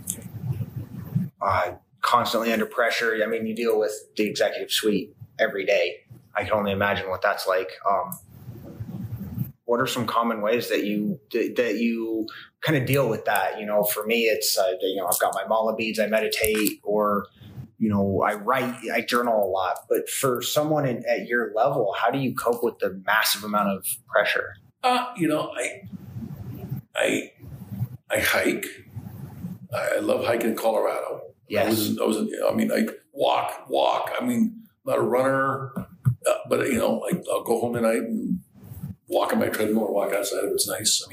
constantly under pressure. I mean, you deal with the executive suite every day. I can only imagine what that's like. What are some common ways that you kind of deal with that? For me, it's, I've got my mala beads, I meditate, or, I write, I journal a lot. But for someone at your level, how do you cope with the massive amount of pressure? I hike. I love hiking in Colorado. Yes. I walk. I'm not a runner, but I'll go home tonight and walk on my treadmill or walk outside if it's nice.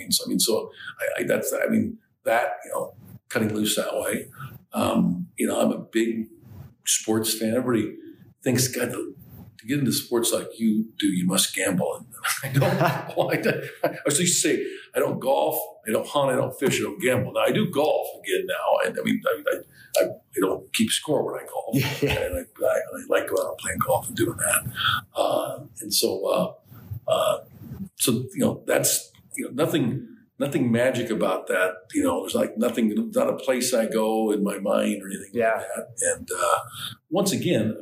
Cutting loose that way. I'm a big sports fan. Everybody thinks, God, to get into sports like you do, you must gamble. And I don't. I used to say, I don't golf, I don't hunt, I don't fish, I don't gamble. Now I do golf again now, and I don't keep score when I golf, and I like going out and playing golf and doing that. That's nothing magic about that. There's not a place I go in my mind or anything like that. And once again,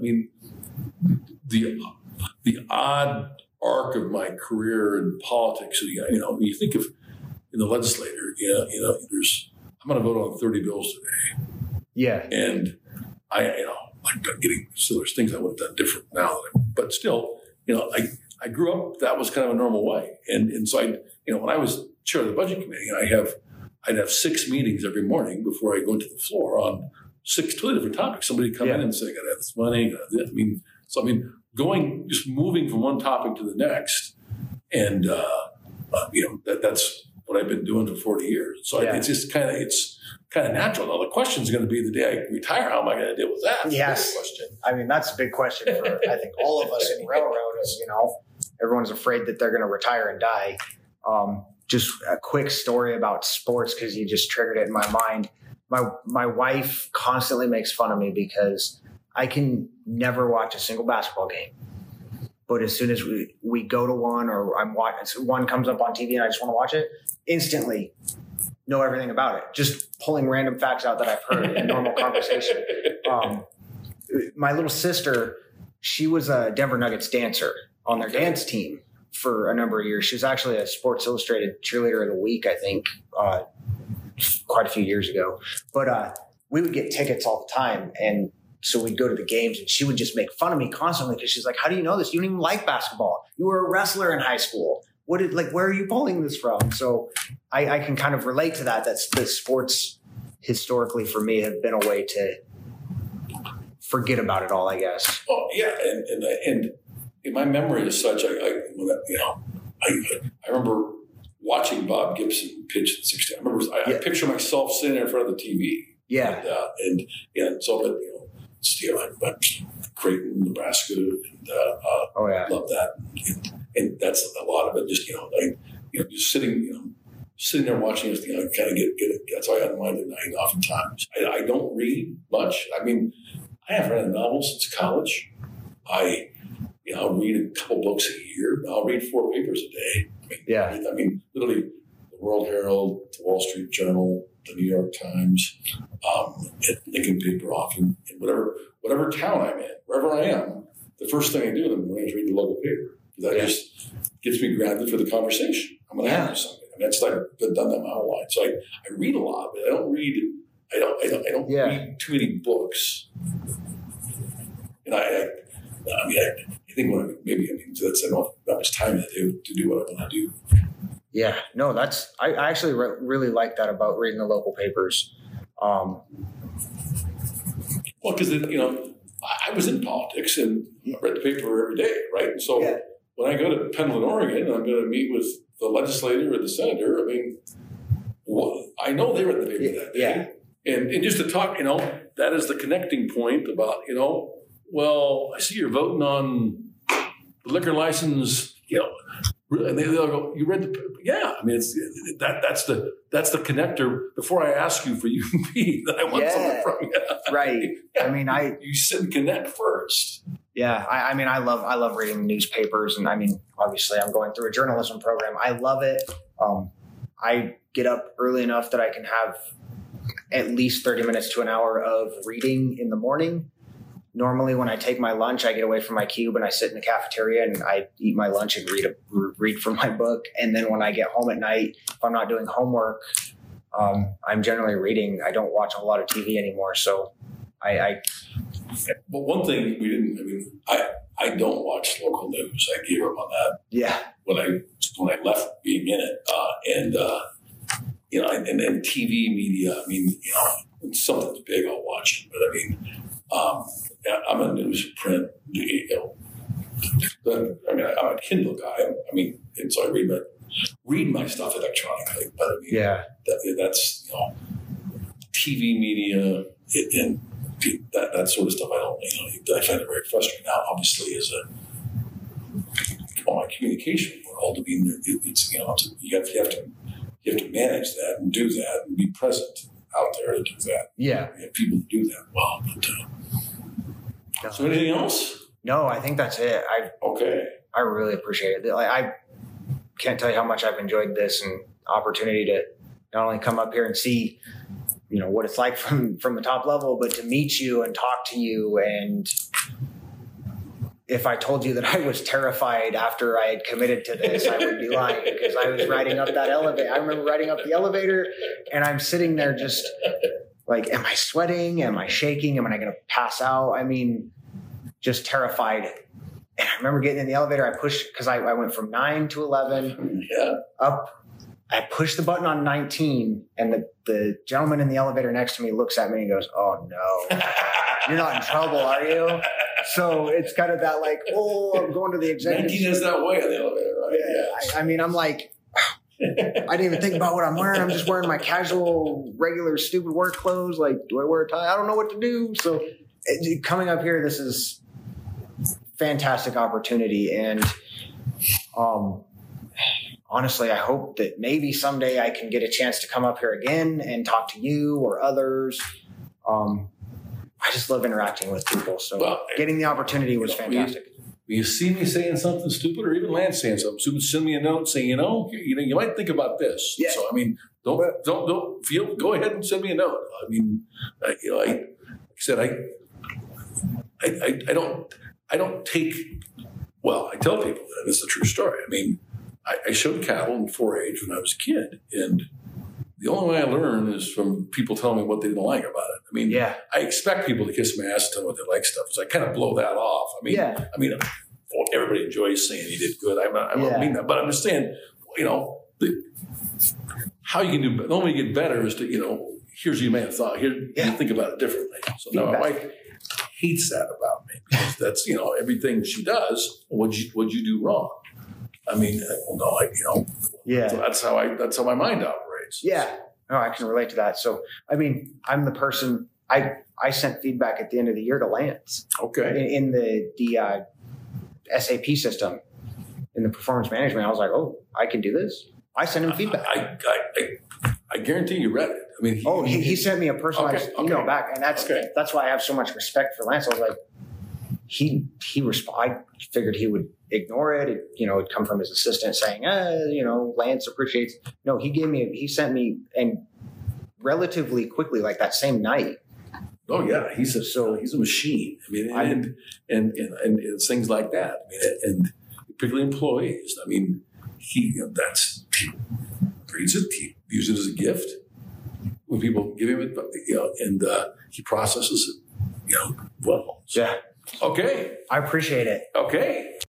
the odd arc of my career in politics. You think of in the legislature, I'm going to vote on 30 bills today. Yeah, and I'm getting so there's things I would have done different now, but still, I grew up. That was kind of a normal way, and so when I was chair of the budget committee, I'd have 6 meetings every morning before I go into the floor on 6 totally different topics. Somebody come in and say, "I got to have this money." Moving from one topic to the next, and that's what I've been doing for 40 years. So it's just kind of natural. Now the question is going to be the day I retire. How am I going to deal with that? Yes, that's a big question for I think all of us in railroad. Everyone's afraid that they're going to retire and die. Just a quick story about sports because you just triggered it in my mind. My wife constantly makes fun of me because I can never watch a single basketball game. But as soon as we go to one or one comes up on TV and I just want to watch it, instantly know everything about it. Just pulling random facts out that I've heard in normal conversation. My little sister, she was a Denver Nuggets dancer on their dance team for a number of years. She was actually a Sports Illustrated Cheerleader of the Week, I think, quite a few years ago. But we would get tickets all the time, and so we'd go to the games, and she would just make fun of me constantly because she's like, "How do you know this? You don't even like basketball. You were a wrestler in high school. Where are you pulling this from?" So I can kind of relate to that. That's the sports historically for me have been a way to forget about it all, I guess. Oh yeah, and my memory is such. I remember watching Bob Gibson pitch at 16. I remember I picture myself sitting in front of the TV. Yeah, I'm Creighton, Nebraska, and love that. And that's a lot of it. Just just sitting there watching this, kind of get that's how I unwind at night oftentimes. I don't read much. I mean, I haven't read a novel since college. I'll read a couple books a year. I'll read 4 papers a day. I mean, literally the World Herald, the Wall Street Journal, the New York Times, Lincoln Paper often, in whatever town I'm in, wherever I am, the first thing I do in the morning is read the local paper. That just gets me grounded for the conversation I'm going to have with somebody. I mean, that's like I've done that my whole life. So I read a lot, but I don't read. I don't read too many books. And I think that's enough that much time to do what I want to do. Yeah, no, I actually really like that about reading the local papers. Well, because I was in politics and I read the paper every day, right? And so when I go to Pendleton, Oregon, and I'm going to meet with the legislator or the senator, I mean, I know they read the paper that day. And just to talk, that is the connecting point about, well, I see you're voting on the liquor license, and they'll go, you read the paper? Yeah. I mean, that's the connector before I ask you for UP that I want something from you. Right. I mean, you sit and connect first. Yeah. I mean, I love reading newspapers, and I mean, obviously I'm going through a journalism program. I love it. I get up early enough that I can have at least 30 minutes to an hour of reading in the morning. Normally, when I take my lunch, I get away from my cube and I sit in the cafeteria and I eat my lunch and read from my book. And then when I get home at night, if I'm not doing homework, I'm generally reading. I don't watch a lot of TV anymore. So But one thing we didn't. I mean, I don't watch local news. I gave up on that. Yeah. When I left being in it, and then TV media. I mean, when something's big, I'll watch it. But I mean. I'm a newsprint, I'm a Kindle guy. I mean, and so I read my stuff electronically. But I mean, that's TV media and that sort of stuff. I find it very frustrating. Now, obviously, as my communication world, I mean, it's you have to manage that and do that and be present out there to do that. Yeah, we have people to do that well. But, so anything else? No, I think that's it. I really appreciate it. I can't tell you how much I've enjoyed this and opportunity to not only come up here and see, what it's like from the top level, but to meet you and talk to you. And if I told you that I was terrified after I had committed to this, I would be lying, because I was riding up that elevator. I remember riding up the elevator and I'm sitting there just like, am I sweating? Am I shaking? Am I going to pass out? I mean, just terrified. And I remember getting in the elevator. I pushed, because I went from 9 to 11 up. I pushed the button on 19, and the gentleman in the elevator next to me looks at me and goes, "Oh no, you're not in trouble, are you?" So it's kind of that like, "Oh, I'm going to the executive." 19 is that way on the elevator, right? Yeah. I mean, I'm like, I didn't even think about what I'm wearing. I'm just wearing my casual, regular, stupid work clothes. Like, do I wear a tie? I don't know what to do. So coming up here, this is fantastic opportunity. And honestly, I hope that maybe someday I can get a chance to come up here again and talk to you or others. I just love interacting with people. So getting the opportunity was fantastic. You see me saying something stupid, or even Lance saying something stupid, send me a note saying, you might think about this. Yeah. So, I mean, don't feel, go ahead and send me a note. I mean, like I said, I don't take, I tell people that it's a true story. I mean, I showed cattle in 4-H when I was a kid, and the only way I learn is from people telling me what they didn't like about it. I mean, I expect people to kiss my ass and tell me what they like stuff, so I kind of blow that off. I mean, everybody enjoys saying you did good. I don't mean that, but I'm just saying, how you can do. The only way you get better is to, here's you may have thought. Here, you think about it differently. So now my wife hates that about me, because that's everything she does. What'd you do wrong? I mean, so that's how my mind operates. Yeah. No, I can relate to that. So, I mean, I'm the person, I sent feedback at the end of the year to Lance. Okay. In the SAP system, in the performance management. I was like, I can do this. I sent him feedback. I guarantee you read it. I mean, he sent me a personalized email back, and that's why I have so much respect for Lance. I was like, I figured he would ignore it. It'd come from his assistant saying, Lance appreciates. No, he sent me, and relatively quickly, like that same night. Oh yeah, he's a machine. I mean, and it's things like that. I mean, and particularly employees. I mean, he reads it. He uses it as a gift when people give him it. And he processes it. Well. Yeah. Okay. I appreciate it. Okay.